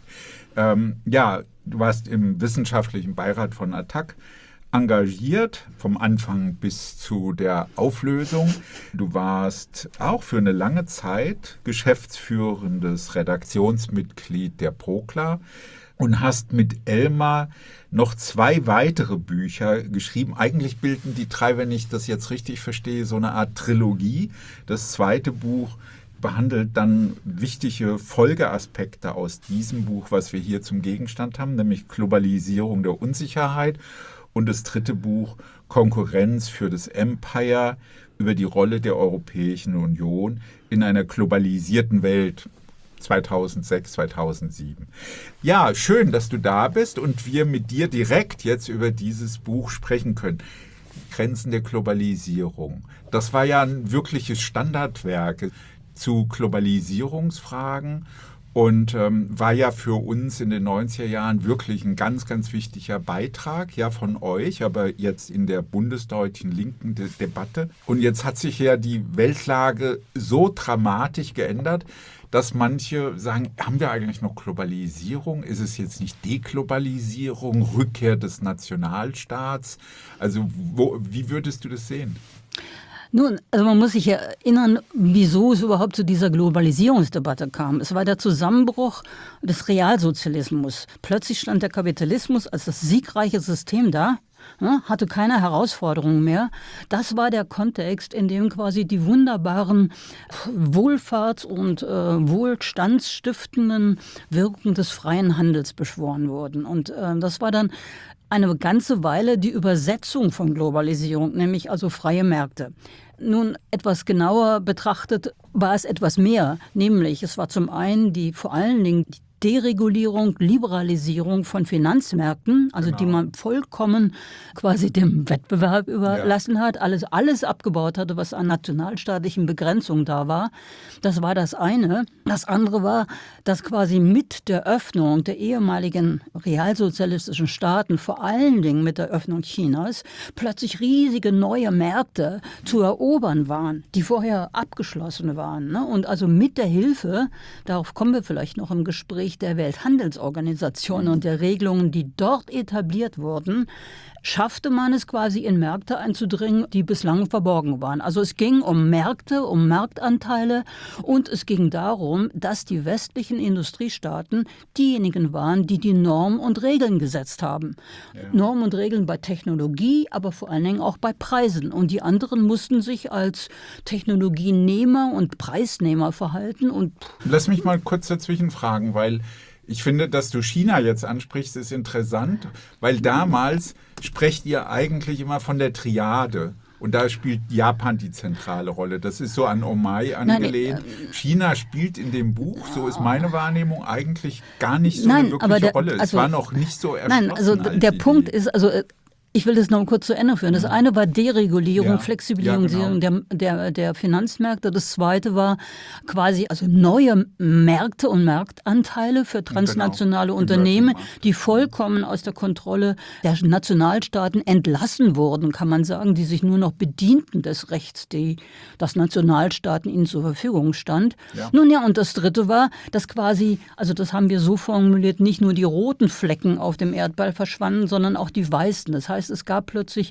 Ja, du warst im wissenschaftlichen Beirat von ATTAC engagiert, vom Anfang bis zu der Auflösung. Du warst auch für eine lange Zeit geschäftsführendes Redaktionsmitglied der PROKLA und hast mit Elmar noch 2 weitere Bücher geschrieben. Eigentlich bilden die 3, wenn ich das jetzt richtig verstehe, so eine Art Trilogie. Das zweite Buch behandelt dann wichtige Folgeaspekte aus diesem Buch, was wir hier zum Gegenstand haben, nämlich Globalisierung der Unsicherheit. Und das dritte Buch, Konkurrenz für das Empire, über die Rolle der Europäischen Union in einer globalisierten Welt, 2006, 2007. Ja, schön, dass du da bist und wir mit dir direkt jetzt über dieses Buch sprechen können. Grenzen der Globalisierung. Das war ja ein wirkliches Standardwerk zu Globalisierungsfragen. Und war ja für uns in den 90er Jahren wirklich ein ganz, ganz wichtiger Beitrag, ja, von euch, aber jetzt in der bundesdeutschen linken Debatte. Und jetzt hat sich ja die Weltlage so dramatisch geändert, dass manche sagen, haben wir eigentlich noch Globalisierung? Ist es jetzt nicht Deglobalisierung, Rückkehr des Nationalstaats? Also wie würdest du das sehen? Nun, also man muss sich erinnern, wieso es überhaupt zu dieser Globalisierungsdebatte kam. Es war der Zusammenbruch des Realsozialismus. Plötzlich stand der Kapitalismus als das siegreiche System da, hatte keine Herausforderungen mehr. Das war der Kontext, in dem quasi die wunderbaren Wohlfahrts- und wohlstandsstiftenden Wirkungen des freien Handels beschworen wurden. Und das war dann eine ganze Weile die Übersetzung von Globalisierung, nämlich also freie Märkte. Nun, etwas genauer betrachtet war es etwas mehr, nämlich es war zum einen vor allen Dingen die Deregulierung, Liberalisierung von Finanzmärkten, also die man vollkommen quasi dem Wettbewerb überlassen hat, alles abgebaut hatte, was an nationalstaatlichen Begrenzungen da war. Das war das eine. Das andere war, dass quasi mit der Öffnung der ehemaligen realsozialistischen Staaten, vor allen Dingen mit der Öffnung Chinas, plötzlich riesige neue Märkte zu erobern waren, die vorher abgeschlossen waren. Ne? Und also mit der Hilfe, darauf kommen wir vielleicht noch im Gespräch, der Welthandelsorganisation und der Regelungen, die dort etabliert wurden, schaffte man es quasi in Märkte einzudringen, die bislang verborgen waren. Also es ging um Märkte, um Marktanteile und es ging darum, dass die westlichen Industriestaaten diejenigen waren, die die Normen und Regeln gesetzt haben. Ja. Normen und Regeln bei Technologie, aber vor allen Dingen auch bei Preisen. Und die anderen mussten sich als Technologienehmer und Preisnehmer verhalten. Lass mich mal kurz dazwischen fragen, weil ich finde, dass du China jetzt ansprichst, ist interessant, weil damals sprecht ihr eigentlich immer von der Triade. Und da spielt Japan die zentrale Rolle. Das ist so an Omai angelehnt. China spielt in dem Buch, so ist meine Wahrnehmung, eigentlich gar nicht so eine wirkliche Rolle. Es war noch nicht so erschlossen. Nein, also der Punkt ist, ich will das noch kurz zu Ende führen. Das eine war Deregulierung, Flexibilisierung der Finanzmärkte. Das zweite war quasi neue Märkte und Marktanteile für transnationale Unternehmen, die vollkommen aus der Kontrolle der Nationalstaaten entlassen wurden, kann man sagen, die sich nur noch bedienten des Rechts, das Nationalstaaten ihnen zur Verfügung stand. Ja. Nun ja, und das dritte war, dass quasi, das haben wir so formuliert, nicht nur die roten Flecken auf dem Erdball verschwanden, sondern auch die weißen. Das heißt, es gab plötzlich,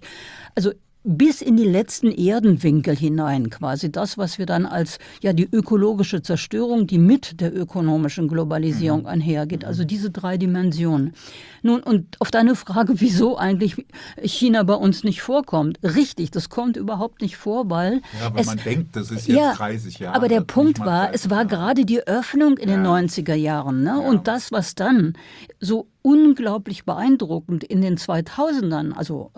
bis in die letzten Erdenwinkel hinein quasi das, was wir dann als die ökologische Zerstörung, die mit der ökonomischen Globalisierung einhergeht, also diese 3 Dimensionen. Nun, und auf deine Frage, wieso eigentlich China bei uns nicht vorkommt. Richtig, das kommt überhaupt nicht vor, weil man denkt, das ist jetzt 30 Jahre. Aber der Punkt war, es war gerade die Öffnung in den 90er Jahren. Ne? Ja. Und das, was dann so unglaublich beeindruckend in den 2000ern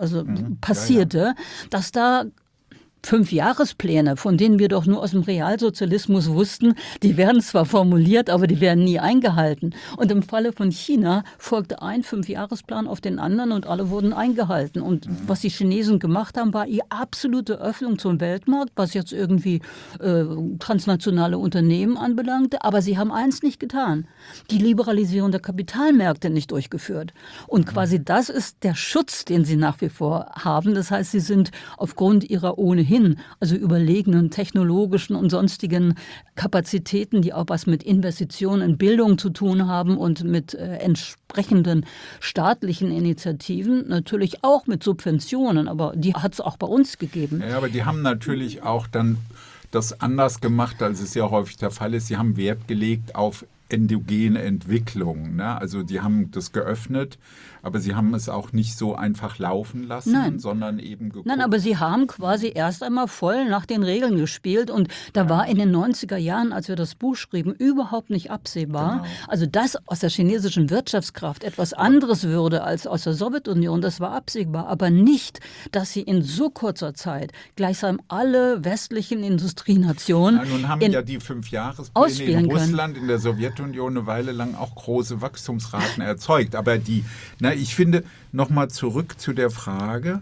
passierte, dass da 5-Jahrespläne, von denen wir doch nur aus dem Realsozialismus wussten, die werden zwar formuliert, aber die werden nie eingehalten. Und im Falle von China folgte ein 5-Jahresplan auf den anderen und alle wurden eingehalten. Und was die Chinesen gemacht haben, war die absolute Öffnung zum Weltmarkt, was jetzt irgendwie transnationale Unternehmen anbelangte. Aber sie haben eins nicht getan, die Liberalisierung der Kapitalmärkte nicht durchgeführt. Und quasi das ist der Schutz, den sie nach wie vor haben. Das heißt, sie sind aufgrund ihrer ohnehin überlegenen technologischen und sonstigen Kapazitäten, die auch was mit Investitionen in Bildung zu tun haben und mit entsprechenden staatlichen Initiativen, natürlich auch mit Subventionen, aber die hat es auch bei uns gegeben. Ja, aber die haben natürlich auch dann das anders gemacht, als es ja häufig der Fall ist. Sie haben Wert gelegt auf endogene Entwicklung. Ne? Also die haben das geöffnet, aber sie haben es auch nicht so einfach laufen lassen, sondern eben geguckt. Nein, aber sie haben quasi erst einmal voll nach den Regeln gespielt und da war in den 90er Jahren, als wir das Buch schrieben, überhaupt nicht absehbar. Genau. Also dass aus der chinesischen Wirtschaftskraft etwas anderes würde als aus der Sowjetunion, das war absehbar, aber nicht, dass sie in so kurzer Zeit gleichsam alle westlichen Industrienationen nun haben ja die 5-Jahrespläne in Russland, in der Sowjetunion eine Weile lang auch große Wachstumsraten erzeugt. Aber ich finde, nochmal zurück zu der Frage,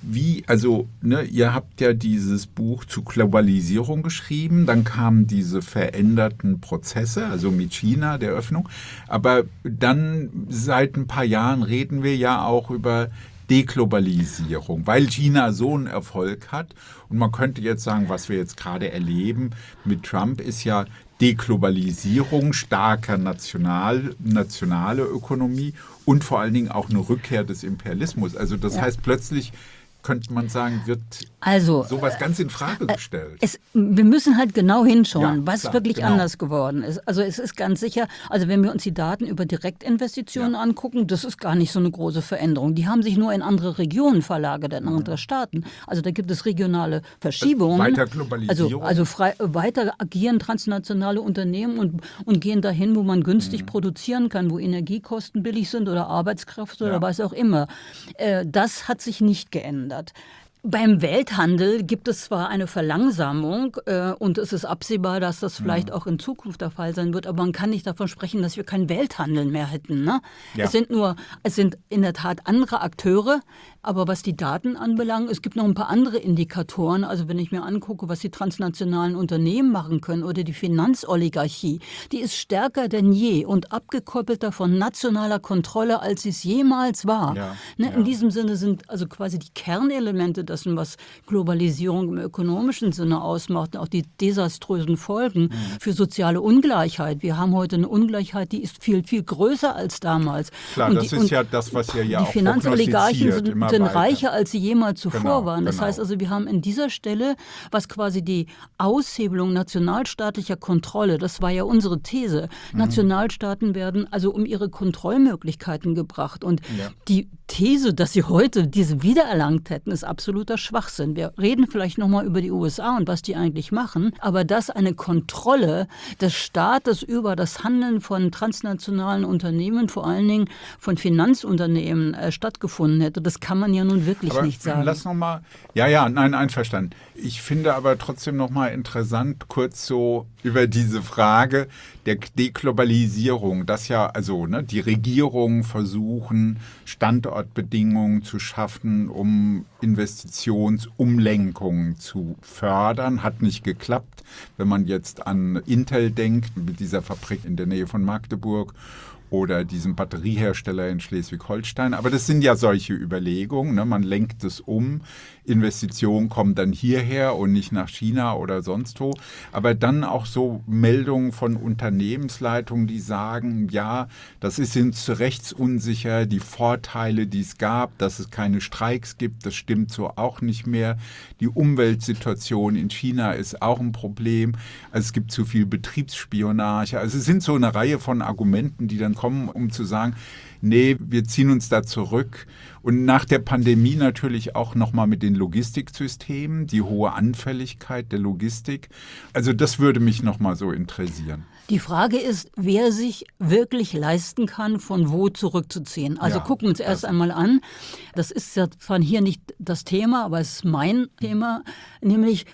ihr habt ja dieses Buch zu Globalisierung geschrieben, dann kamen diese veränderten Prozesse, also mit China, der Öffnung, aber dann seit ein paar Jahren reden wir ja auch über Deglobalisierung, weil China so einen Erfolg hat. Und man könnte jetzt sagen, was wir jetzt gerade erleben mit Trump ist ja Deglobalisierung, starker nationale Ökonomie und vor allen Dingen auch eine Rückkehr des Imperialismus. Also das heißt, plötzlich könnte man sagen, wird sowas ganz in Frage gestellt. Wir müssen halt genau hinschauen, was wirklich anders geworden ist. Also es ist ganz sicher, wenn wir uns die Daten über Direktinvestitionen angucken, das ist gar nicht so eine große Veränderung. Die haben sich nur in andere Regionen verlagert, in andere Staaten. Also da gibt es regionale Verschiebungen. Weiter Globalisierung. Weiter agieren transnationale Unternehmen und gehen dahin, wo man günstig produzieren kann, wo Energiekosten billig sind oder Arbeitskraft oder was auch immer. Das hat sich nicht geändert. Beim Welthandel gibt es zwar eine Verlangsamung und es ist absehbar, dass das vielleicht auch in Zukunft der Fall sein wird, aber man kann nicht davon sprechen, dass wir keinen Welthandel mehr hätten. Ne? Ja. Es sind in der Tat andere Akteure, aber was die Daten anbelangt, es gibt noch ein paar andere Indikatoren. Also wenn ich mir angucke, was die transnationalen Unternehmen machen können oder die Finanzoligarchie, die ist stärker denn je und abgekoppelter von nationaler Kontrolle, als sie es jemals war. Ja. Ne? Ja. In diesem Sinne sind also quasi die Kernelemente dessen, was Globalisierung im ökonomischen Sinne ausmacht, auch die desaströsen Folgen für soziale Ungleichheit. Wir haben heute eine Ungleichheit, die ist viel, viel größer als damals. Klar, das ist ja das, was ja auch die Finanzoligarchen sind reicher, als sie jemals zuvor waren. Das heißt also, wir haben in dieser Stelle, was quasi die Aushebelung nationalstaatlicher Kontrolle, das war ja unsere These, Nationalstaaten werden also um ihre Kontrollmöglichkeiten gebracht. Und die These, dass sie heute diese wiedererlangt hätten, ist absoluter Schwachsinn. Wir reden vielleicht nochmal über die USA und was die eigentlich machen, aber dass eine Kontrolle des Staates über das Handeln von transnationalen Unternehmen, vor allen Dingen von Finanzunternehmen, stattgefunden hätte, das kann man man ja nun wirklich aber nicht sagen. Lass noch mal, nein, einverstanden. Ich finde aber trotzdem noch mal interessant, kurz so über diese Frage der Deglobalisierung, dass ja also die Regierungen versuchen, Standortbedingungen zu schaffen, um Investitionsumlenkungen zu fördern. Hat nicht geklappt, wenn man jetzt an Intel denkt, mit dieser Fabrik in der Nähe von Magdeburg oder diesem Batteriehersteller in Schleswig-Holstein. Aber das sind ja solche Überlegungen. Ne? Man lenkt es um. Investitionen kommen dann hierher und nicht nach China oder sonst wo. Aber dann auch so Meldungen von Unternehmensleitungen, die sagen, ja, das ist uns rechtsunsicher, die Vorteile, die es gab, dass es keine Streiks gibt, das stimmt so auch nicht mehr. Die Umweltsituation in China ist auch ein Problem. Also es gibt zu viel Betriebsspionage. Also es sind so eine Reihe von Argumenten, die dann kommen, um zu sagen, nee, wir ziehen uns da zurück. Und nach der Pandemie natürlich auch nochmal mit den Logistiksystemen, die hohe Anfälligkeit der Logistik. Also das würde mich nochmal so interessieren. Die Frage ist, wer sich wirklich leisten kann, von wo zurückzuziehen. Also gucken wir uns erst einmal an. Das ist ja zwar hier nicht das Thema, aber es ist mein Thema, nämlich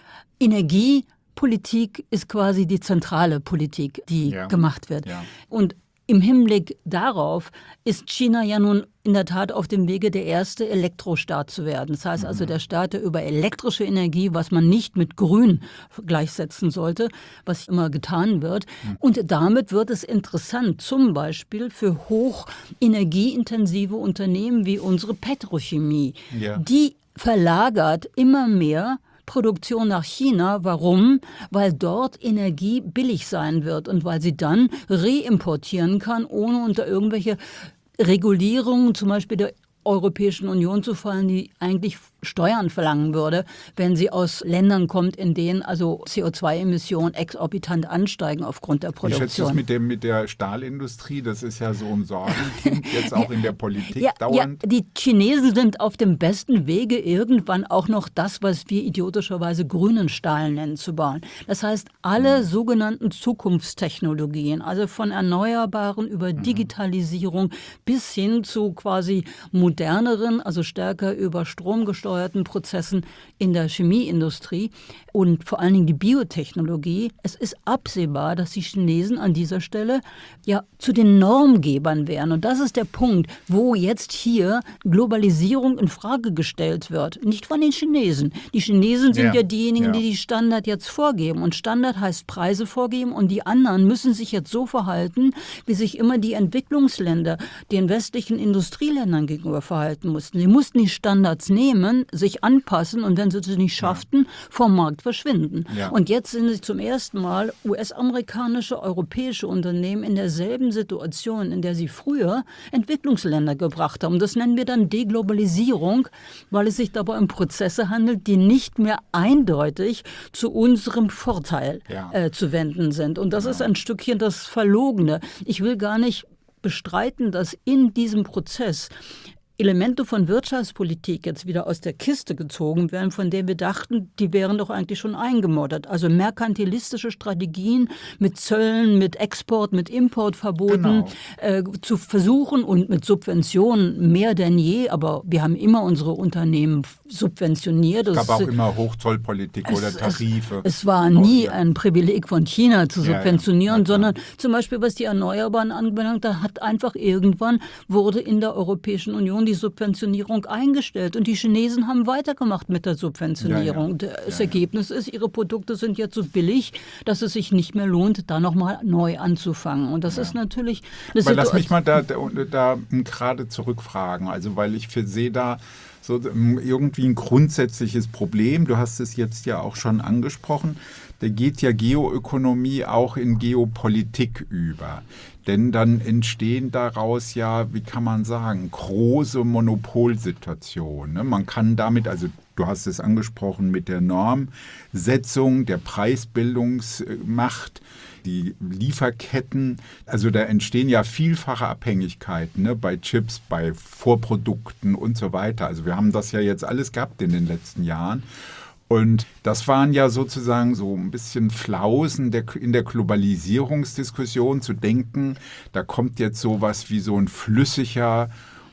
Energiepolitik ist quasi die zentrale Politik, die gemacht wird. Ja. Und im Hinblick darauf ist China ja nun in der Tat auf dem Wege, der erste Elektrostaat zu werden. Das heißt also der Staat, der über elektrische Energie, was man nicht mit Grün gleichsetzen sollte, was immer getan wird. Und damit wird es interessant, zum Beispiel für hoch energieintensive Unternehmen wie unsere Petrochemie. Ja. Die verlagert immer mehr Produktion nach China. Warum? Weil dort Energie billig sein wird und weil sie dann reimportieren kann, ohne unter irgendwelche Regulierungen, zum Beispiel der Europäischen Union zu fallen, die eigentlich Steuern verlangen würde, wenn sie aus Ländern kommt, in denen also CO2-Emissionen exorbitant ansteigen aufgrund der Produktion. Wie schätzt du es mit der Stahlindustrie? Das ist ja so ein Sorgenkind, jetzt auch in der Politik dauernd. Ja, die Chinesen sind auf dem besten Wege, irgendwann auch noch das, was wir idiotischerweise grünen Stahl nennen, zu bauen. Das heißt, alle sogenannten Zukunftstechnologien, also von Erneuerbaren über Digitalisierung bis hin zu quasi moderneren, also stärker über Strom gesteuerten Prozessen in der Chemieindustrie und vor allen Dingen die Biotechnologie. Es ist absehbar, dass die Chinesen an dieser Stelle ja zu den Normgebern wären. Und das ist der Punkt, wo jetzt hier Globalisierung in Frage gestellt wird. Nicht von den Chinesen. Die Chinesen sind ja diejenigen, die Standard jetzt vorgeben. Und Standard heißt Preise vorgeben. Und die anderen müssen sich jetzt so verhalten, wie sich immer die Entwicklungsländer den westlichen Industrieländern gegenüber verhalten mussten. Sie mussten die Standards nehmen, sich anpassen und wenn sie es nicht schafften, vom Markt verschwinden. Ja. Und jetzt sind sie zum ersten Mal US-amerikanische, europäische Unternehmen in derselben Situation, in der sie früher Entwicklungsländer gebracht haben. Das nennen wir dann Deglobalisierung, weil es sich dabei um Prozesse handelt, die nicht mehr eindeutig zu unserem Vorteil zu wenden sind. Und das ist ein Stückchen das Verlogene. Ich will gar nicht bestreiten, dass in diesem Prozess Elemente von Wirtschaftspolitik jetzt wieder aus der Kiste gezogen werden, von denen wir dachten, die wären doch eigentlich schon eingemoddet. Also merkantilistische Strategien mit Zöllen, mit Export, mit Importverboten zu versuchen und mit Subventionen mehr denn je. Aber wir haben immer unsere Unternehmen subventioniert. Es gab auch immer Hochzollpolitik oder Tarife. Es war nie ein Privileg von China zu subventionieren, sondern zum Beispiel, was die Erneuerbaren anbelangt, da hat einfach irgendwann wurde in der Europäischen Union die Subventionierung eingestellt und die Chinesen haben weitergemacht mit der Subventionierung. Das Ergebnis ist, ihre Produkte sind jetzt so billig, dass es sich nicht mehr lohnt, da nochmal neu anzufangen. Und das ist natürlich eine Situation. Lass mich mal da gerade zurückfragen, also weil ich sehe da so irgendwie ein grundsätzliches Problem. Du hast es jetzt ja auch schon angesprochen. Da geht ja Geoökonomie auch in Geopolitik über. Denn dann entstehen daraus ja, wie kann man sagen, große Monopolsituationen. Ne? Man kann damit, also du hast es angesprochen, mit der Normsetzung, der Preisbildungsmacht, die Lieferketten, also da entstehen ja vielfache Abhängigkeiten, ne, bei Chips, bei Vorprodukten und so weiter. Also wir haben das ja jetzt alles gehabt in den letzten Jahren. Und das waren ja sozusagen so ein bisschen Flausen in der Globalisierungsdiskussion zu denken, da kommt jetzt sowas wie so ein flüssiger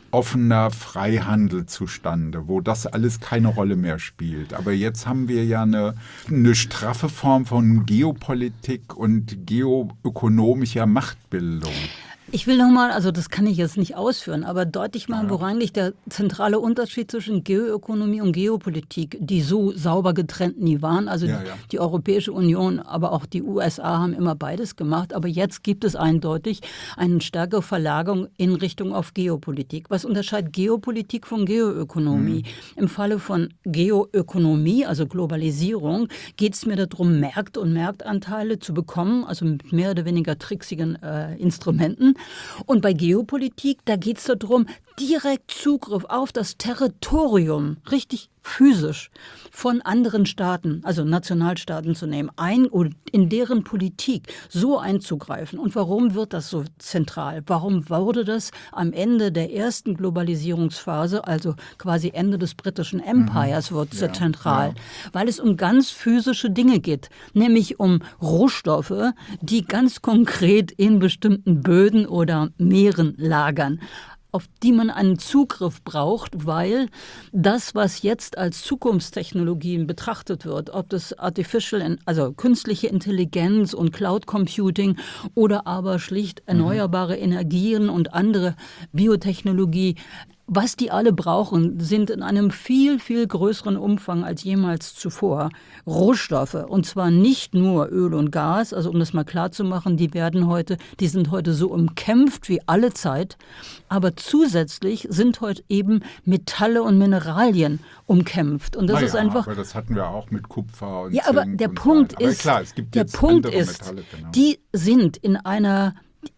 offener Freihandel zustande, wo das alles keine Rolle mehr spielt. Aber jetzt haben wir ja eine straffe Form von Geopolitik und geoökonomischer Machtbildung. Ich will nochmal, also das kann ich jetzt nicht ausführen, aber deutlich machen, woran liegt der zentrale Unterschied zwischen Geoökonomie und Geopolitik, die so sauber getrennt nie waren. Also die Europäische Union, aber auch die USA haben immer beides gemacht. Aber jetzt gibt es eindeutig eine stärkere Verlagerung in Richtung auf Geopolitik. Was unterscheidet Geopolitik von Geoökonomie? Im Falle von Geoökonomie, also Globalisierung, geht es mir darum, Märkte und Marktanteile zu bekommen, also mit mehr oder weniger tricksigen Instrumenten. Und bei Geopolitik, da geht es darum, direkt Zugriff auf das Territorium, richtig physisch, von anderen Staaten, also Nationalstaaten zu nehmen, und in deren Politik so einzugreifen. Und warum wird das so zentral? Warum wurde das am Ende der ersten Globalisierungsphase, also quasi Ende des britischen Empires, wird so zentral? Weil es um ganz physische Dinge geht, nämlich um Rohstoffe, die ganz konkret in bestimmten Böden oder Meeren lagern, auf die man einen Zugriff braucht, weil das, was jetzt als Zukunftstechnologien betrachtet wird, ob das also künstliche Intelligenz und Cloud Computing oder aber schlicht erneuerbare Energien und andere Biotechnologie, was die alle brauchen, sind in einem viel, viel größeren Umfang als jemals zuvor Rohstoffe. Und zwar nicht nur Öl und Gas, also um das mal klar zu machen, die sind heute so umkämpft wie alle Zeit. Aber zusätzlich sind heute eben Metalle und Mineralien umkämpft. Und das ist einfach. Aber das hatten wir auch mit Kupfer und ja, aber Zink der Punkt so. Aber ist, klar, es gibt der jetzt Punkt andere ist, Metalle, genau. die sind in einer,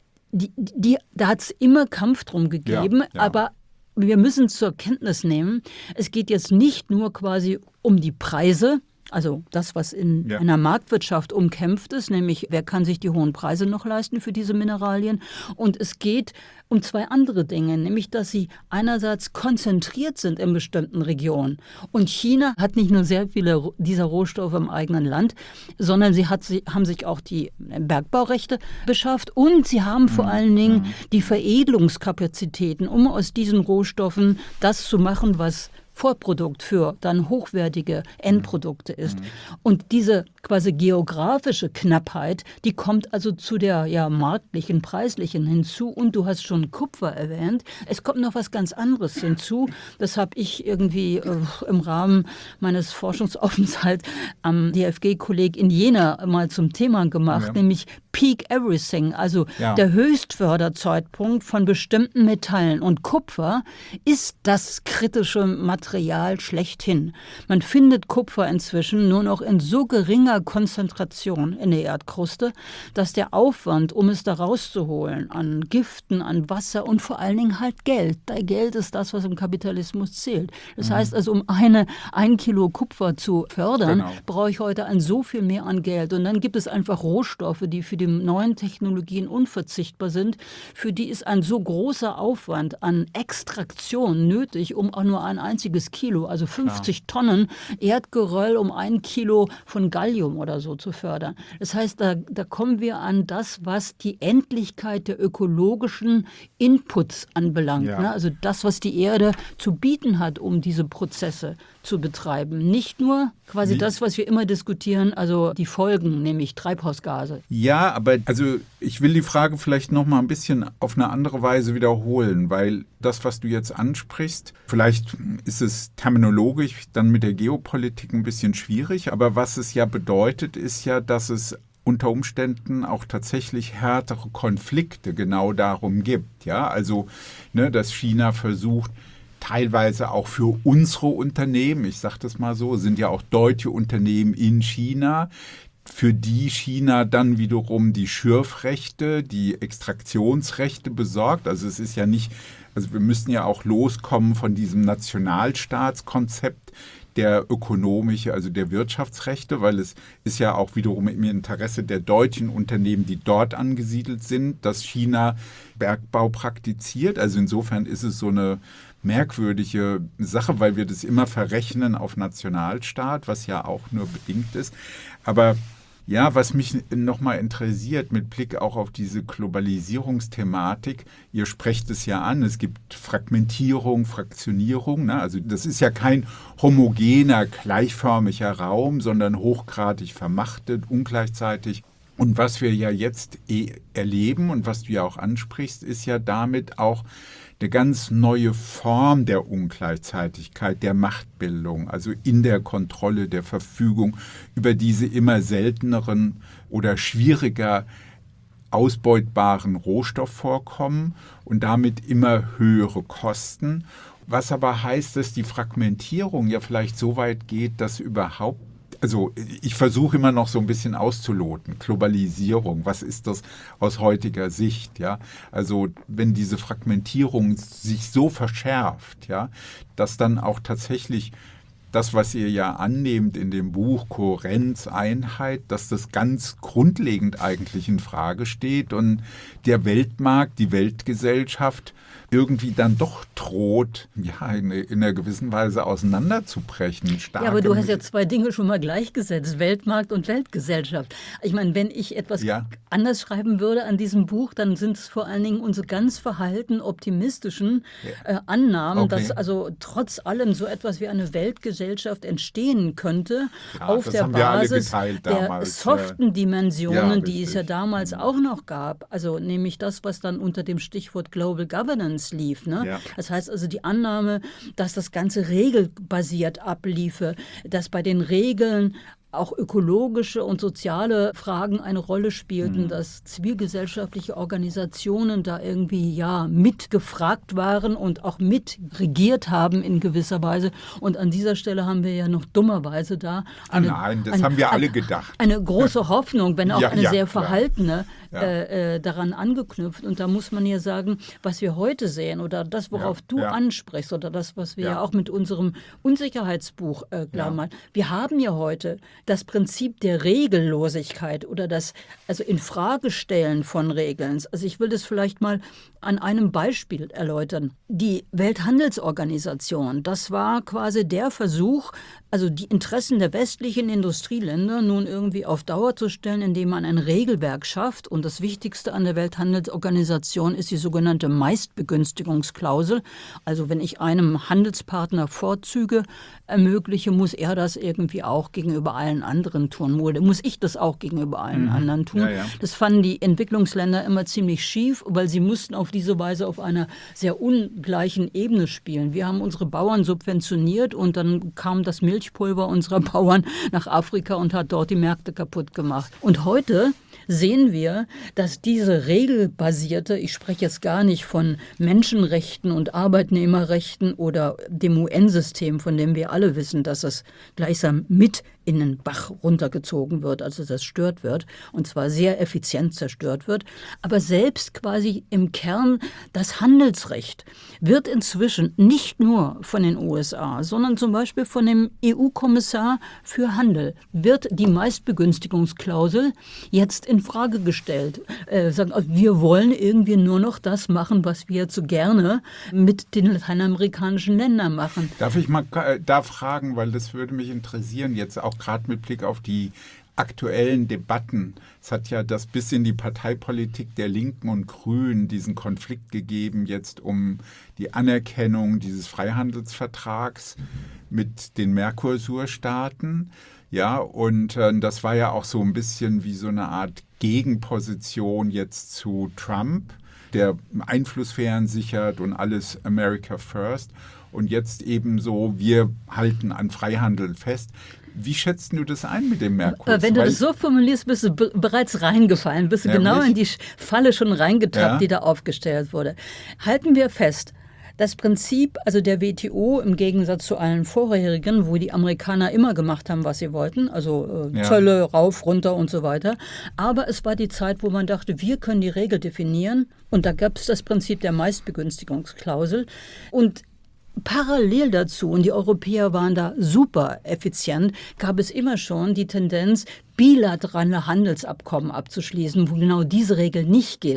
da hat es immer Kampf drum gegeben, aber wir müssen zur Kenntnis nehmen, es geht jetzt nicht nur quasi um die Preise, also das, was in einer Marktwirtschaft umkämpft ist, nämlich wer kann sich die hohen Preise noch leisten für diese Mineralien. Und es geht um zwei andere Dinge, nämlich dass sie einerseits konzentriert sind in bestimmten Regionen. Und China hat nicht nur sehr viele dieser Rohstoffe im eigenen Land, sondern haben sich auch die Bergbaurechte beschafft und sie haben vor allen Dingen die Veredelungskapazitäten, um aus diesen Rohstoffen das zu machen, was Vorprodukt für dann hochwertige Endprodukte ist. Und diese quasi geografische Knappheit, die kommt also zu der marktlichen, preislichen hinzu. Und du hast schon Kupfer erwähnt. Es kommt noch was ganz anderes hinzu. Das habe ich irgendwie im Rahmen meines Forschungsaufenthalts am DFG-Kolleg in Jena mal zum Thema gemacht, nämlich Peak Everything, also der Höchstförderzeitpunkt von bestimmten Metallen. Und Kupfer ist das kritische Material schlechthin. Man findet Kupfer inzwischen nur noch in so geringer Konzentration in der Erdkruste, dass der Aufwand, um es da rauszuholen, an Giften, an Wasser und vor allen Dingen halt Geld. Geld ist das, was im Kapitalismus zählt. Das heißt also, um ein Kilo Kupfer zu fördern, brauche ich heute so viel mehr an Geld. Und dann gibt es einfach Rohstoffe, die für die neuen Technologien unverzichtbar sind. Für die ist ein so großer Aufwand an Extraktion nötig, um auch nur ein einziges Kilo, also 50 Tonnen Erdgeröll, um 1 Kilo von Gallium oder so zu fördern. Das heißt, da kommen wir an das, was die Endlichkeit der ökologischen Inputs anbelangt. Ne? Also das, was die Erde zu bieten hat, um diese Prozesse zu betreiben. Nicht nur quasi das, was wir immer diskutieren, also die Folgen, nämlich Treibhausgase. Ja, aber also ich will die Frage vielleicht noch mal ein bisschen auf eine andere Weise wiederholen, weil das, was du jetzt ansprichst, vielleicht ist es terminologisch dann mit der Geopolitik ein bisschen schwierig, aber was es ja bedeutet, ist ja, dass es unter Umständen auch tatsächlich härtere Konflikte genau darum gibt. Ja, also dass China versucht, teilweise auch für unsere Unternehmen, ich sage das mal so, sind ja auch deutsche Unternehmen in China, für die China dann wiederum die Schürfrechte, die Extraktionsrechte besorgt. Also es ist ja nicht, also wir müssen ja auch loskommen von diesem Nationalstaatskonzept der ökonomische, also der Wirtschaftsrechte, weil es ist ja auch wiederum im Interesse der deutschen Unternehmen, die dort angesiedelt sind, dass China Bergbau praktiziert. Also insofern ist es so eine merkwürdige Sache, weil wir das immer verrechnen auf Nationalstaat, was ja auch nur bedingt ist. Aber Ja, was mich nochmal interessiert mit Blick auch auf diese Globalisierungsthematik, ihr sprecht es ja an, es gibt Fragmentierung, Fraktionierung, ne? Also das ist ja kein homogener, gleichförmiger Raum, sondern hochgradig vermachtet, ungleichzeitig. Und was wir ja jetzt erleben und was du ja auch ansprichst, ist ja damit auch eine ganz neue Form der Ungleichzeitigkeit, der Machtbildung, also in der Kontrolle der Verfügung über diese immer selteneren oder schwieriger ausbeutbaren Rohstoffvorkommen und damit immer höhere Kosten. Was aber heißt, dass die Fragmentierung ja vielleicht so weit geht, dass überhaupt, also ich versuche immer noch so ein bisschen auszuloten. Globalisierung, was ist das aus heutiger Sicht? Ja? Also wenn diese Fragmentierung sich so verschärft, ja, dass dann auch tatsächlich das, was ihr ja annehmt in dem Buch Kohärenz, Einheit, dass das ganz grundlegend eigentlich in Frage steht und der Weltmarkt, die Weltgesellschaft irgendwie dann doch droht, ja, in einer gewissen Weise auseinanderzubrechen. Ja, aber du hast ja zwei Dinge schon mal gleichgesetzt, Weltmarkt und Weltgesellschaft. Ich meine, wenn ich etwas anders schreiben würde an diesem Buch, dann sind es vor allen Dingen unsere ganz verhalten optimistischen Annahmen, dass also trotz allem so etwas wie eine Weltgesellschaft entstehen könnte, auf der Basis der soften Dimensionen, die es ja damals auch noch gab. Also nämlich das, was dann unter dem Stichwort Global Governance lief. Ne? Ja. Das heißt also die Annahme, dass das Ganze regelbasiert abliefe, dass bei den Regeln auch ökologische und soziale Fragen eine Rolle spielten, dass zivilgesellschaftliche Organisationen da irgendwie mitgefragt waren und auch mitregiert haben in gewisser Weise. Und an dieser Stelle haben wir ja noch dummerweise da haben wir alle gedacht. Eine große Hoffnung, wenn auch eine sehr verhaltene, daran angeknüpft. Und da muss man ja sagen, was wir heute sehen oder das, worauf du ansprichst oder das, was wir ja auch mit unserem Unsicherheitsbuch klar machen. Wir haben ja heute das Prinzip der Regellosigkeit oder das Infragestellen von Regeln. Also ich will das vielleicht mal an einem Beispiel erläutern. Die Welthandelsorganisation, das war quasi der Versuch, also die Interessen der westlichen Industrieländer nun irgendwie auf Dauer zu stellen, indem man ein Regelwerk schafft. Und das Wichtigste an der Welthandelsorganisation ist die sogenannte Meistbegünstigungsklausel. Also wenn ich einem Handelspartner Vorzüge ermögliche, muss er das irgendwie auch gegenüber allen anderen tun. Oder muss ich das auch gegenüber allen anderen tun? Ja. Das fanden die Entwicklungsländer immer ziemlich schief, weil sie mussten auf diese Weise auf einer sehr ungleichen Ebene spielen. Wir haben unsere Bauern subventioniert und dann kam das Milchpulver unserer Bauern nach Afrika und hat dort die Märkte kaputt gemacht. Und heute sehen wir, dass diese regelbasierte, ich spreche jetzt gar nicht von Menschenrechten und Arbeitnehmerrechten oder dem UN-System, von dem wir alle wissen, dass es gleichsam mit in den Bach runtergezogen wird, also zerstört wird, und zwar sehr effizient zerstört wird. Aber selbst quasi im Kern das Handelsrecht wird inzwischen nicht nur von den USA, sondern zum Beispiel von dem EU-Kommissar für Handel, wird die Meistbegünstigungsklausel jetzt in Frage gestellt. Sagen, also wir wollen irgendwie nur noch das machen, was wir so gerne mit den lateinamerikanischen Ländern machen. Darf ich mal da fragen, weil das würde mich interessieren, jetzt auch gerade mit Blick auf die aktuellen Debatten. Es hat ja das bis in die Parteipolitik der Linken und Grünen diesen Konflikt gegeben, jetzt um die Anerkennung dieses Freihandelsvertrags mit den Mercosur-Staaten. Ja, und das war ja auch so ein bisschen wie so eine Art Gegenposition jetzt zu Trump, der Einflusssphären sichert und alles America First. Und jetzt eben so, wir halten an Freihandel fest. Wie schätzt du das ein mit dem Mercosur? Wenn du das so formulierst, bist du bereits reingefallen, bist du genau in die Falle schon reingetappt, die da aufgestellt wurde. Halten wir fest, das Prinzip, also der WTO im Gegensatz zu allen vorherigen, wo die Amerikaner immer gemacht haben, was sie wollten, also Zölle rauf, runter und so weiter. Aber es war die Zeit, wo man dachte, wir können die Regel definieren. Und da gab es das Prinzip der Meistbegünstigungsklausel. Und parallel dazu, und die Europäer waren da super effizient, gab es immer schon die Tendenz, bilaterale Handelsabkommen abzuschließen, wo genau diese Regel nicht gilt.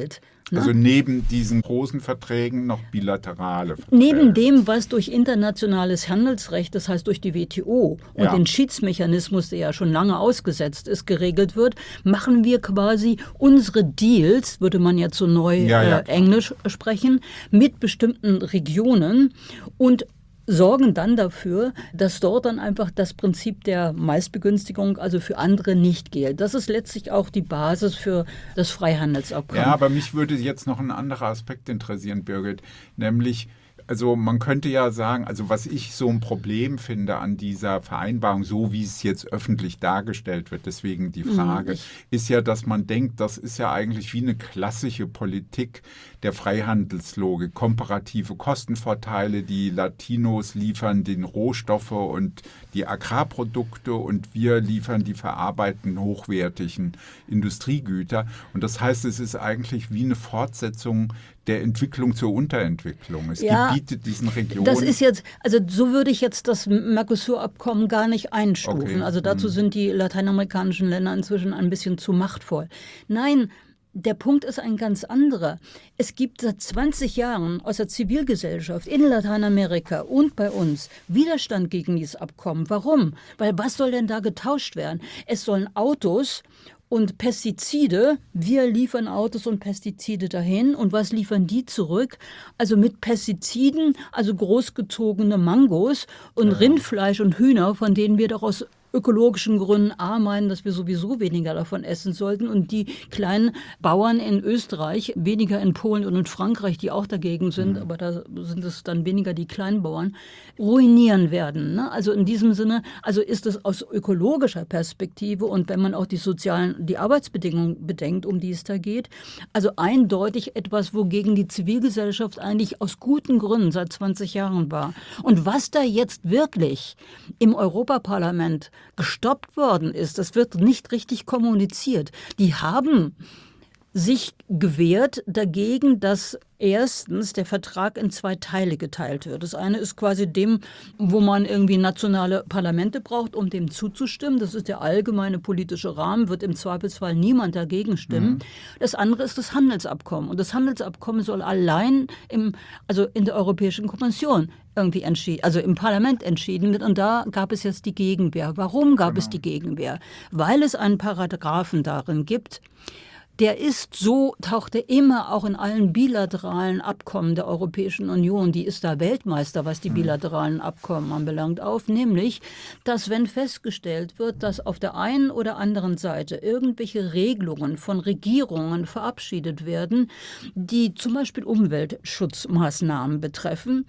Also neben diesen großen Verträgen noch bilaterale Verträge. Neben dem, was durch internationales Handelsrecht, das heißt durch die WTO und den Schiedsmechanismus, der ja schon lange ausgesetzt ist, geregelt wird, machen wir quasi unsere Deals, würde man jetzt so neu Englisch sprechen, mit bestimmten Regionen und sorgen dann dafür, dass dort dann einfach das Prinzip der Meistbegünstigung, also für andere, nicht gilt. Das ist letztlich auch die Basis für das Freihandelsabkommen. Ja, aber mich würde jetzt noch ein anderer Aspekt interessieren, Birgit, nämlich, also man könnte ja sagen, also was ich so ein Problem finde an dieser Vereinbarung, so wie es jetzt öffentlich dargestellt wird, deswegen die Frage, ist ja, dass man denkt, das ist ja eigentlich wie eine klassische Politik der Freihandelslogik, komparative Kostenvorteile, die Latinos liefern den Rohstoffe und die Agrarprodukte und wir liefern die verarbeiteten, hochwertigen Industriegüter. Und das heißt, es ist eigentlich wie eine Fortsetzung der Entwicklung zur Unterentwicklung. Es gebietet diesen Regionen. Das ist jetzt, also so würde ich jetzt das Mercosur-Abkommen gar nicht einstufen. Okay. Also dazu sind die lateinamerikanischen Länder inzwischen ein bisschen zu machtvoll. Nein, der Punkt ist ein ganz anderer. Es gibt seit 20 Jahren aus der Zivilgesellschaft in Lateinamerika und bei uns Widerstand gegen dieses Abkommen. Warum? Weil was soll denn da getauscht werden? Es sollen Autos und Pestizide, wir liefern Autos und Pestizide dahin. Und was liefern die zurück? Also mit Pestiziden, also großgezogene Mangos und Rindfleisch und Hühner, von denen wir doch aus ökologischen Gründen meinen, dass wir sowieso weniger davon essen sollten und die kleinen Bauern in Österreich, weniger in Polen und in Frankreich, die auch dagegen sind, aber da sind es dann weniger die Kleinbauern, ruinieren werden. Ne? Also in diesem Sinne, also ist es aus ökologischer Perspektive und wenn man auch die Arbeitsbedingungen bedenkt, um die es da geht, also eindeutig etwas, wogegen die Zivilgesellschaft eigentlich aus guten Gründen seit 20 Jahren war. Und was da jetzt wirklich im Europaparlament gestoppt worden ist, das wird nicht richtig kommuniziert. Die haben sich gewehrt dagegen, dass erstens der Vertrag in 2 Teile geteilt wird. Das eine ist quasi dem, wo man irgendwie nationale Parlamente braucht, um dem zuzustimmen. Das ist der allgemeine politische Rahmen, wird im Zweifelsfall niemand dagegen stimmen. Das andere ist das Handelsabkommen. Und das Handelsabkommen soll allein in der Europäischen Kommission irgendwie also im Parlament entschieden wird. Und da gab es jetzt die Gegenwehr. Warum gab es die Gegenwehr? Weil es einen Paragraphen darin gibt, taucht er immer auch in allen bilateralen Abkommen der Europäischen Union, die ist da Weltmeister, was die bilateralen Abkommen anbelangt, auf, nämlich, dass wenn festgestellt wird, dass auf der einen oder anderen Seite irgendwelche Regelungen von Regierungen verabschiedet werden, die zum Beispiel Umweltschutzmaßnahmen betreffen,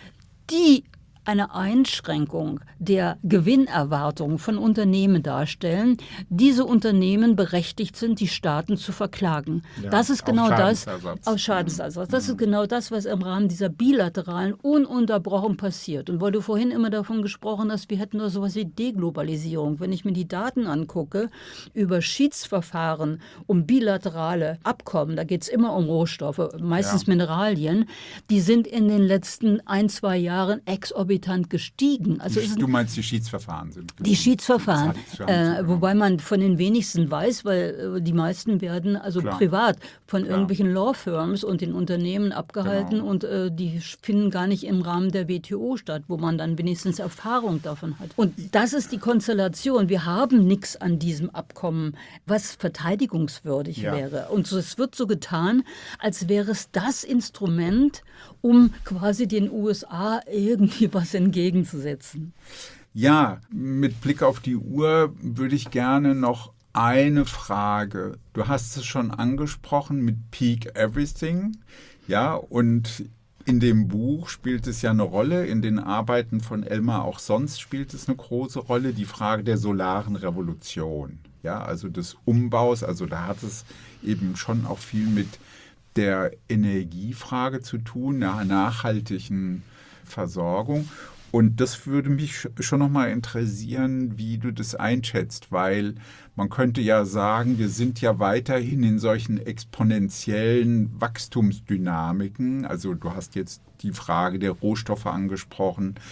die eine Einschränkung der Gewinnerwartung von Unternehmen darstellen, diese Unternehmen berechtigt sind, die Staaten zu verklagen. Ja, das ist genau das, aus Schadensersatz. Das ist genau das, was im Rahmen dieser bilateralen ununterbrochen passiert. Und weil du vorhin immer davon gesprochen hast, wir hätten da sowas wie Deglobalisierung. Wenn ich mir die Daten angucke über Schiedsverfahren um bilaterale Abkommen, da geht es immer um Rohstoffe, meistens Mineralien, die sind in den letzten 1-2 Jahren exorbitant gestiegen. Also du meinst, die Schiedsverfahren sind gestiegen? Die Schiedsverfahren, wobei man von den wenigsten weiß, weil die meisten werden privat von irgendwelchen Law-Firms und den Unternehmen abgehalten und die finden gar nicht im Rahmen der WTO statt, wo man dann wenigstens Erfahrung davon hat. Und das ist die Konstellation. Wir haben nichts an diesem Abkommen, was verteidigungswürdig wäre. Und es wird so getan, als wäre es das Instrument, um quasi den USA irgendwie was entgegenzusetzen. Ja, mit Blick auf die Uhr würde ich gerne noch eine Frage. Du hast es schon angesprochen mit Peak Everything. Ja, und in dem Buch spielt es ja eine Rolle, in den Arbeiten von Elmar auch sonst spielt es eine große Rolle, die Frage der solaren Revolution. Ja, also des Umbaus, also da hat es eben schon auch viel mit der Energiefrage zu tun, einer nachhaltigen Versorgung. Und das würde mich schon noch mal interessieren, wie du das einschätzt, weil man könnte ja sagen, wir sind ja weiterhin in solchen exponentiellen Wachstumsdynamiken. Also du hast jetzt die Frage der Rohstoffe angesprochen,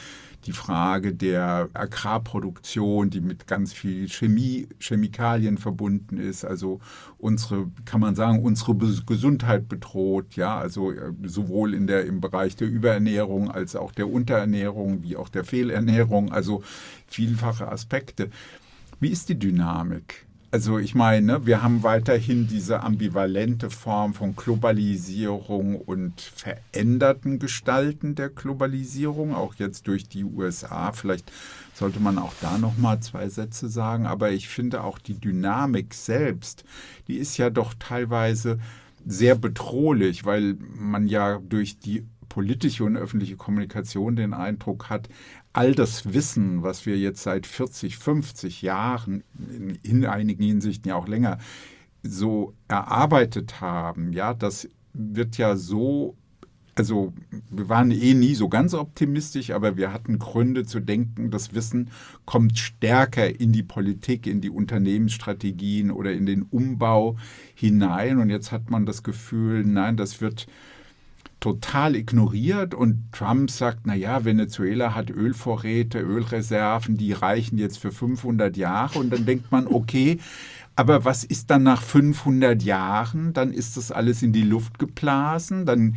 die Frage der Agrarproduktion, die mit ganz viel Chemikalien verbunden ist, also unsere Gesundheit bedroht, ja, also sowohl im Bereich der Überernährung als auch der Unterernährung, wie auch der Fehlernährung, also vielfache Aspekte. Wie ist die Dynamik? Also ich meine, wir haben weiterhin diese ambivalente Form von Globalisierung und veränderten Gestalten der Globalisierung, auch jetzt durch die USA. Vielleicht sollte man auch da noch mal 2 Sätze sagen. Aber ich finde auch die Dynamik selbst, die ist ja doch teilweise sehr bedrohlich, weil man ja durch die politische und öffentliche Kommunikation den Eindruck hat, all das Wissen, was wir jetzt seit 40, 50 Jahren, in einigen Hinsichten ja auch länger, so erarbeitet haben, ja, das wird ja so, also wir waren nie so ganz optimistisch, aber wir hatten Gründe zu denken, das Wissen kommt stärker in die Politik, in die Unternehmensstrategien oder in den Umbau hinein. Und jetzt hat man das Gefühl, nein, das wird total ignoriert und Trump sagt, naja, Venezuela hat Ölvorräte, Ölreserven, die reichen jetzt für 500 Jahre und dann denkt man, okay, aber was ist dann nach 500 Jahren? Dann ist das alles in die Luft geblasen, dann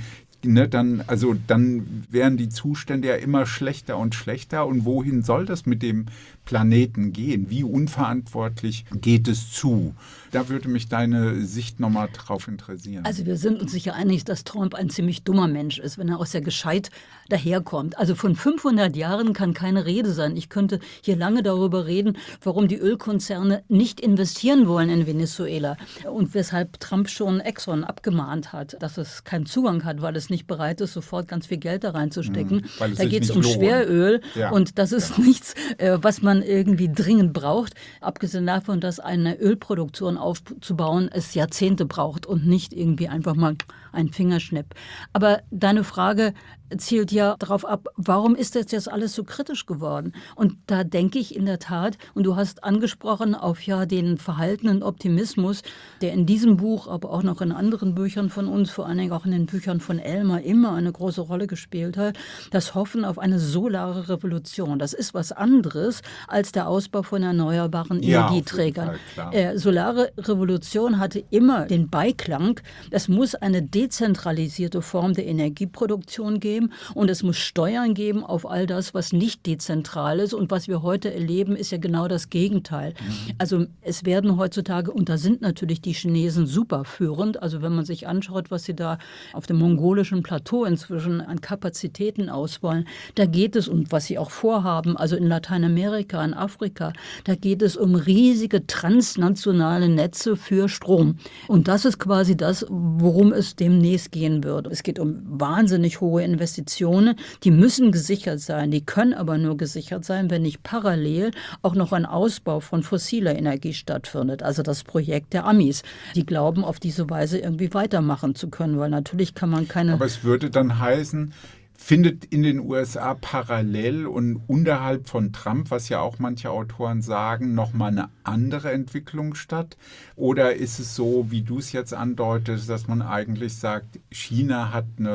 werden die Zustände ja immer schlechter und schlechter und wohin soll das mit dem Planeten gehen? Wie unverantwortlich geht es zu? Da würde mich deine Sicht nochmal drauf interessieren. Also wir sind uns sicher einig, dass Trump ein ziemlich dummer Mensch ist, wenn er auch sehr gescheit daherkommt. Also von 500 Jahren kann keine Rede sein. Ich könnte hier lange darüber reden, warum die Ölkonzerne nicht investieren wollen in Venezuela und weshalb Trump schon Exxon abgemahnt hat, dass es keinen Zugang hat, weil es nicht bereit ist, sofort ganz viel Geld da reinzustecken. Da geht es um Schweröl und das ist nichts, was man irgendwie dringend braucht. Abgesehen davon, dass eine Ölproduktion aufzubauen es Jahrzehnte braucht und nicht irgendwie einfach mal ein Fingerschnipp. Aber deine Frage zielt ja darauf ab, warum ist das jetzt alles so kritisch geworden? Und da denke ich in der Tat, und du hast angesprochen auf den verhaltenen Optimismus, der in diesem Buch, aber auch noch in anderen Büchern von uns, vor allen Dingen auch in den Büchern von Elmar, immer eine große Rolle gespielt hat, das Hoffen auf eine solare Revolution. Das ist was anderes als der Ausbau von erneuerbaren Energieträgern. Solare Revolution hatte immer den Beiklang, es muss eine dezentralisierte Form der Energieproduktion geben und es muss Steuern geben auf all das, was nicht dezentral ist. Und was wir heute erleben, ist ja genau das Gegenteil. Also es werden heutzutage, und da sind natürlich die Chinesen super führend, also wenn man sich anschaut, was sie da auf dem mongolischen Plateau inzwischen an Kapazitäten ausbauen, da geht es, und was sie auch vorhaben, also in Lateinamerika, in Afrika, da geht es um riesige transnationale Netze für Strom. Und das ist quasi das, worum es demnächst gehen wird. Es geht um wahnsinnig hohe Investitionen, die müssen gesichert sein, die können aber nur gesichert sein, wenn nicht parallel auch noch ein Ausbau von fossiler Energie stattfindet. Also das Projekt der Amis. Die glauben, auf diese Weise irgendwie weitermachen zu können, weil natürlich kann man keine... Aber es würde dann heißen, findet in den USA parallel und unterhalb von Trump, was ja auch manche Autoren sagen, nochmal eine andere Entwicklung statt? Oder ist es so, wie du es jetzt andeutest, dass man eigentlich sagt, China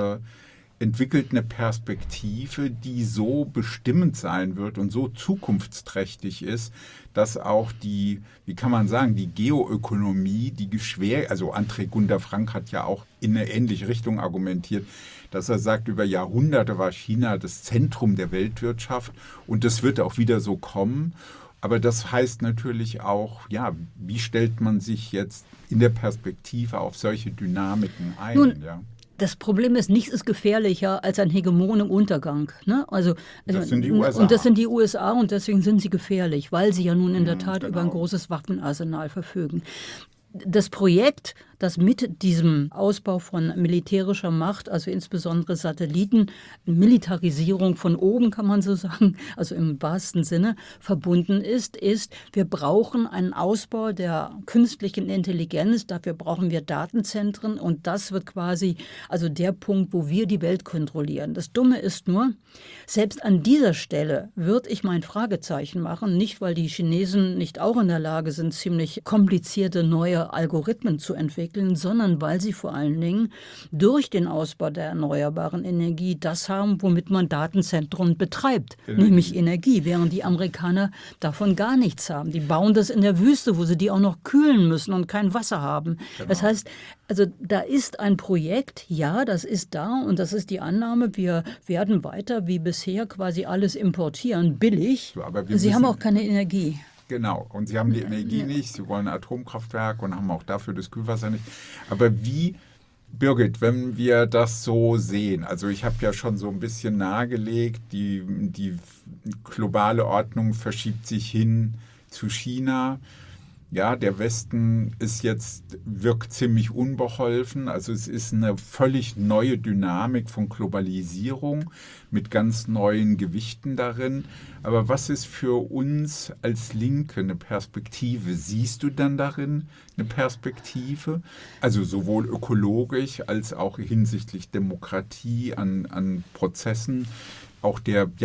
entwickelt eine Perspektive, die so bestimmend sein wird und so zukunftsträchtig ist, dass auch die Geoökonomie, also André Gunder Frank hat ja auch in eine ähnliche Richtung argumentiert, dass er sagt, über Jahrhunderte war China das Zentrum der Weltwirtschaft und das wird auch wieder so kommen. Aber das heißt natürlich auch, wie stellt man sich jetzt in der Perspektive auf solche Dynamiken ein? Nun, das Problem ist, nichts ist gefährlicher als ein Hegemon im Untergang. Ne? Das sind die USA. Und das sind die USA und deswegen sind sie gefährlich, weil sie ja nun in der Tat über ein großes Waffenarsenal verfügen. Das Projekt, das mit diesem Ausbau von militärischer Macht, also insbesondere Satelliten, Militarisierung von oben, kann man so sagen, also im wahrsten Sinne, verbunden ist, wir brauchen einen Ausbau der künstlichen Intelligenz, dafür brauchen wir Datenzentren und das wird quasi also der Punkt, wo wir die Welt kontrollieren. Das Dumme ist nur, selbst an dieser Stelle würde ich mein Fragezeichen machen, nicht weil die Chinesen nicht auch in der Lage sind, ziemlich komplizierte neue Algorithmen zu entwickeln, entwickeln, sondern weil sie vor allen Dingen durch den Ausbau der erneuerbaren Energie das haben, womit man Datenzentren betreibt, nämlich Energie, während die Amerikaner davon gar nichts haben. Die bauen das in der Wüste, wo sie die auch noch kühlen müssen und kein Wasser haben. Genau. Das heißt, also da ist ein Projekt, ja, das ist da und das ist die Annahme, wir werden weiter wie bisher quasi alles importieren, billig. So, aber sie haben auch keine Energie. Genau, und sie haben die Energie nicht, sie wollen ein Atomkraftwerk und haben auch dafür das Kühlwasser nicht. Aber wie, Birgit, wenn wir das so sehen, also ich habe ja schon so ein bisschen nahegelegt, die globale Ordnung verschiebt sich hin zu China. Ja, der Westen wirkt ziemlich unbeholfen. Also es ist eine völlig neue Dynamik von Globalisierung mit ganz neuen Gewichten darin. Aber was ist für uns als Linke eine Perspektive? Siehst du dann darin eine Perspektive? Also sowohl ökologisch als auch hinsichtlich Demokratie an Prozessen. Auch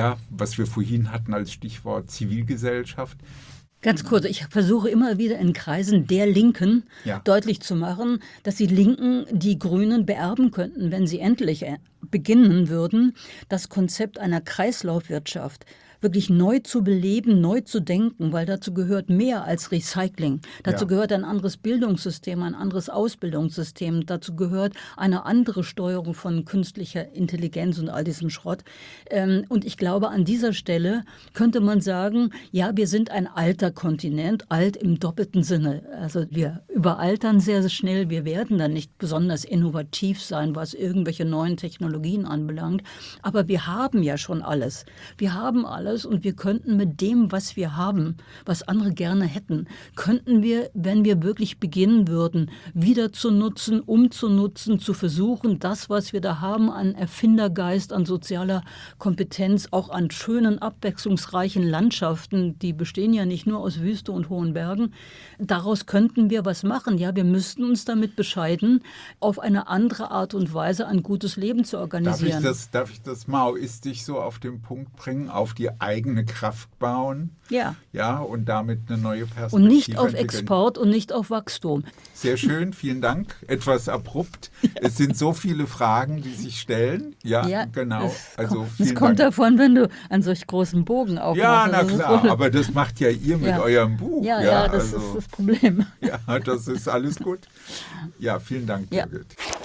was wir vorhin hatten als Stichwort Zivilgesellschaft. Ganz kurz, ich versuche immer wieder in Kreisen der Linken deutlich zu machen, dass die Linken die Grünen beerben könnten, wenn sie endlich beginnen würden, das Konzept einer Kreislaufwirtschaft wirklich neu zu beleben, neu zu denken, weil dazu gehört mehr als Recycling. Dazu gehört ein anderes Bildungssystem, ein anderes Ausbildungssystem. Dazu gehört eine andere Steuerung von künstlicher Intelligenz und all diesem Schrott. Und ich glaube, an dieser Stelle könnte man sagen, ja, wir sind ein alter Kontinent, alt im doppelten Sinne. Also wir überaltern sehr, sehr schnell. Wir werden dann nicht besonders innovativ sein, was irgendwelche neuen Technologien anbelangt. Aber wir haben ja schon alles. Wir haben alles und wir könnten mit dem, was wir haben, was andere gerne hätten, könnten wir, wenn wir wirklich beginnen würden, wieder zu nutzen, umzunutzen, zu versuchen, das, was wir da haben an Erfindergeist, an sozialer Kompetenz, auch an schönen, abwechslungsreichen Landschaften, die bestehen ja nicht nur aus Wüste und hohen Bergen, daraus könnten wir was machen. Ja, wir müssten uns damit bescheiden, auf eine andere Art und Weise ein gutes Leben zu organisieren. Darf ich das maoistisch so auf den Punkt bringen, auf die eigene Kraft bauen? Ja, und damit eine neue Perspektive und nicht auf entwickeln. Export und nicht auf Wachstum. Sehr schön, vielen Dank. Etwas abrupt. Es sind so viele Fragen, die sich stellen. Ja, genau. Es kommt davon, wenn du einen solch großen Bogen aufmachst. Ja, na klar, aber das macht ja ihr mit eurem Buch. Ja, das ist das Problem. Ja, das ist alles gut. Ja, vielen Dank, Birgit.